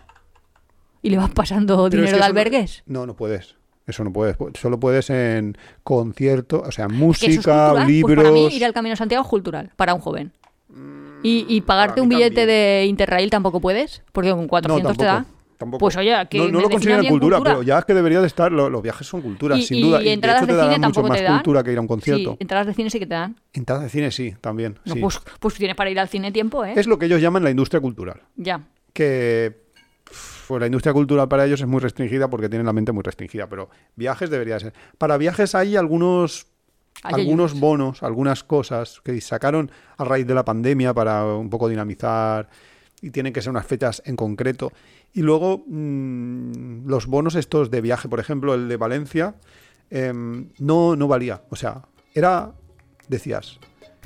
Y le vas pasando Pero es dinero que de eso no- albergues. No, no puedes. Eso no puedes. Solo puedes en concierto, o sea, Que eso es música, cultural. libros... Pues para mí ir al Camino de Santiago es cultural, para un joven. Y, y pagarte para mí un billete también. de Interrail tampoco puedes, porque con No, cuatrocientos te da. tampoco. Tampoco. Pues oye, que no, no me lo definan consideran bien cultura, cultura. pero ya es que debería de estar. Lo- los viajes son cultura, Y- sin y duda. Y de entradas hecho te de darán cine mucho tampoco más te dan. cultura que ir a un concierto. Sí, entradas de cine sí que te dan. Entradas de cine sí, también. No, sí. pues, pues tienes para ir al cine tiempo, ¿eh? Es lo que ellos llaman la industria cultural. Ya. Que pues, la industria cultural para ellos es muy restringida porque tienen la mente muy restringida. Pero viajes debería ser. Para viajes hay algunos Hay algunos ayudas. bonos, algunas cosas que sacaron a raíz de la pandemia para un poco dinamizar y tienen que ser unas fechas en concreto. Y luego mmm, los bonos estos de viaje, por ejemplo, el de Valencia, eh, no, no valía. O sea, era, decías,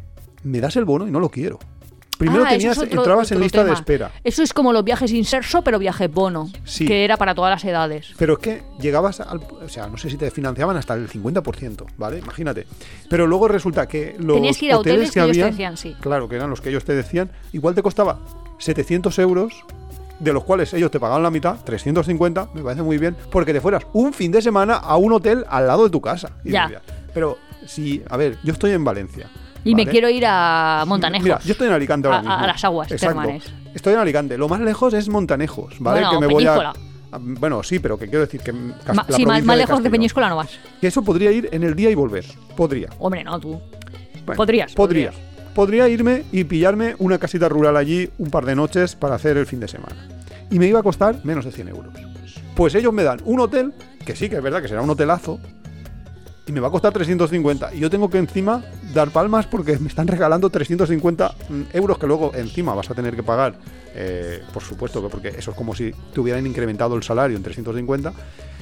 me das el bono y no lo quiero. Primero Ah, eso tenías, es otro- entrabas en otro lista de tema. espera. Eso es como los viajes inserso, pero viaje bono, Sí. que era para todas las edades. Pero es que llegabas al... O sea, no sé si te financiaban hasta el cincuenta por ciento, ¿vale? Imagínate. Pero luego resulta que los Tenías que ir a hoteles que ellos te había, decían, sí. claro, que eran los que ellos te decían, igual te costaba setecientos euros, de los cuales ellos te pagaban la mitad, trescientos cincuenta, me parece muy bien, porque te fueras un fin de semana a un hotel al lado de tu casa. Y Ya. decías, pero si, a ver, yo estoy en Valencia. Y me ¿vale? quiero ir a Montanejos. Mira, yo estoy en Alicante ahora A- a- mismo. a las aguas Exacto. termales. Estoy en Alicante. Lo más lejos es Montanejos, ¿vale? Bueno, que me voy a, Peñíscola. a- Bueno, sí, pero que quiero decir que... Cas- Ma- la sí, más, provincia más lejos de Castellón. Peñíscola no vas. Que eso podría ir en el día y volver. Podría. Hombre, no, tú. Bueno, Podrías, Podría. podrías. Podría irme y pillarme una casita rural allí un par de noches para hacer el fin de semana. Y me iba a costar menos de cien euros. Pues ellos me dan un hotel, que sí, que es verdad que será un hotelazo, y me va a costar trescientos cincuenta. Y yo tengo que encima dar palmas porque me están regalando trescientos cincuenta euros que luego encima vas a tener que pagar. Eh, por supuesto, que porque eso es como si te hubieran incrementado el salario en trescientos cincuenta.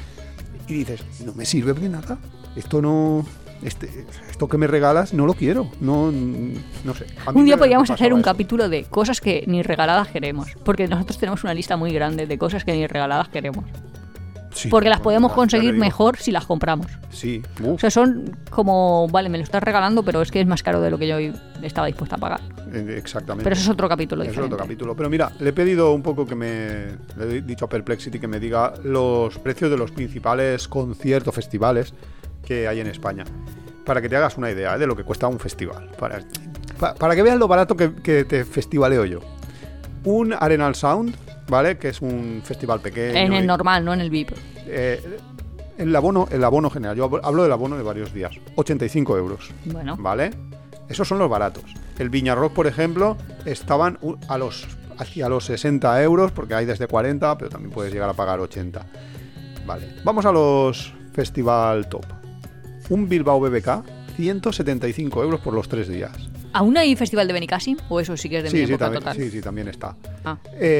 Y dices, no me sirve de nada. Esto no... Este, esto que me regalas no lo quiero. No, no sé. A mí Un día me- podríamos me hacer pasaba un eso. capítulo de cosas que ni regaladas queremos. Porque nosotros tenemos una lista muy grande de cosas que ni regaladas queremos. Sí, porque las podemos ya conseguir te digo. mejor si las compramos. Sí, O uf, sea, son como, vale, me lo estás regalando, pero es que es más caro de lo que yo estaba dispuesta a pagar. eh, exactamente. Pero eso es otro capítulo Eso es diferente. otro capítulo. Pero mira, le he pedido un poco que me... Le he dicho a Perplexity que me diga los precios de los principales conciertos, festivales que hay en España. Para que te hagas una idea, ¿eh?, de lo que cuesta un festival. Para, pa- para que veas lo barato que, que te festivaleo yo. Un Arenal Sound, ¿vale? Que es un festival pequeño. En el y- normal, no en el V I P. eh, el abono, el abono general. Yo hablo- hablo del abono de varios días. ochenta y cinco euros. Bueno, ¿Vale? Esos son los baratos. El Viña Rock, por ejemplo, estaban u- a los, hacia los sesenta euros, porque hay desde cuarenta, pero también puedes llegar a pagar ochenta. Vale. Vamos a los Festival Top. Un Bilbao B B K, ciento setenta y cinco euros por los tres días. ¿aún hay festival de Benicassim? ¿O eso sí que es de mi Sí, sí, época también, total? sí, sí, también está. Ah,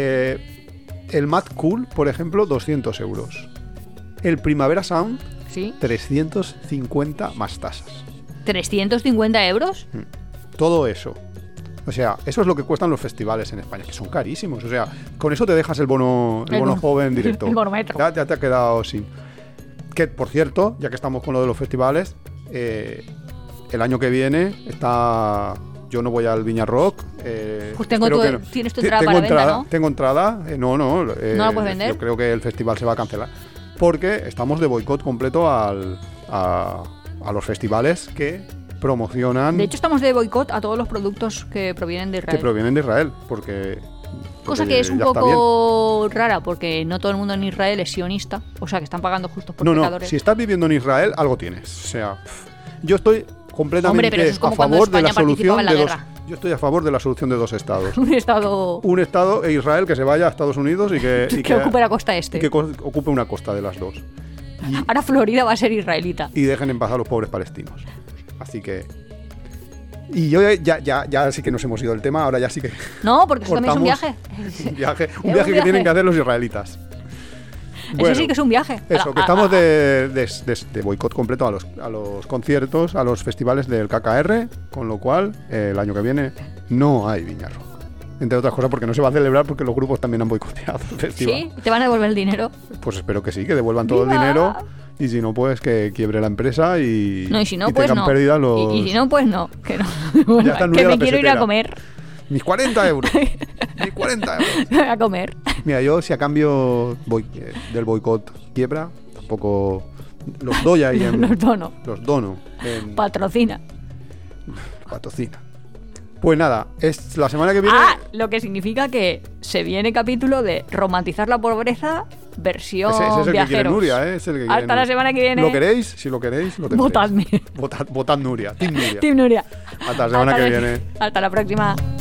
Eh, el Mad Cool, por ejemplo, doscientos euros. El Primavera Sound, ¿sí? trescientos cincuenta más tasas. ¿trescientos cincuenta euros? Todo eso. O sea, eso es lo que cuestan los festivales en España, que son carísimos. O sea, con eso te dejas el bono, el El bono bono- joven directo. el bonometro. Ya, ya te ha quedado sin. Que, por cierto, ya que estamos con lo de los festivales, eh, el año que viene está... Yo no voy al Viña Rock. eh, Pues tengo espero tu- que tienes tu Te- entrada tengo para venta, entrada, ¿no? Tengo entrada. eh, no, no. eh, ¿No la puedes vender? Yo creo que el festival se va a cancelar. Porque estamos de boicot completo al, a, a los festivales que promocionan... De hecho, estamos de boicot a todos los productos que provienen de que Israel. provienen de Israel, porque... Cosa porque que es un ya está bien. poco rara, porque no todo el mundo en Israel es sionista. O sea, que están pagando justos por No, no, pecadores. si estás viviendo en Israel, algo tienes. O sea, pff, yo estoy completamente Hombre, pero eso es como a cuando favor de la España participaba solución en la de dos... guerra. Yo estoy a favor de la solución de dos estados. Un estado Un estado e Israel que se vaya a Estados Unidos y que... y que ocupe la costa y este. que co- ocupe una costa de las dos. Ahora Florida va a ser israelita. Y dejen en paz a los pobres palestinos. Así que... Y yo ya, ya, ya sí que nos hemos ido del tema, ahora ya sí que... No, porque eso también es un viaje. Cortamos. Un viaje, un Es un viaje que viaje. tienen que hacer los israelitas. Eso sí que es un viaje. Eso, A la- que a- estamos a- de, de, de- de boicot completo a los, a los conciertos, a los festivales del K K R, con lo cual eh, el año que viene no hay Viña Rock. Entre otras cosas porque no se va a celebrar porque los grupos también han boicoteado el festival. ¿Sí? ¿Te van a devolver el dinero? Pues espero que sí, que devuelvan todo el ¡Viva! dinero y si no, pues que quiebre la empresa y, No, y si no, pues tengan no. pérdidas los... Y, y si no, pues no. Que no. Ya está que Nuria me la quiero ir a pesetera. comer. Mis cuarenta euros. Mis cuarenta euros. Me voy a comer. Mira, yo si a cambio boi- eh, del boicot quiebra, tampoco los doy ahí en... Los dono. Los dono en Patrocina. patrocina. Pues nada, es la semana que viene... Ah, lo que significa que se viene capítulo de romantizar la pobreza versión ese, ese es el que quiere viajeros. Nuria, ¿eh? Es el que quiere Hasta la Nuria. semana que viene. ¿Lo queréis? Si lo queréis, lo tendréis. Votadme. Votad, votad Nuria, Team Nuria. Team Nuria. Hasta la semana Hasta que la- viene. Hasta la próxima.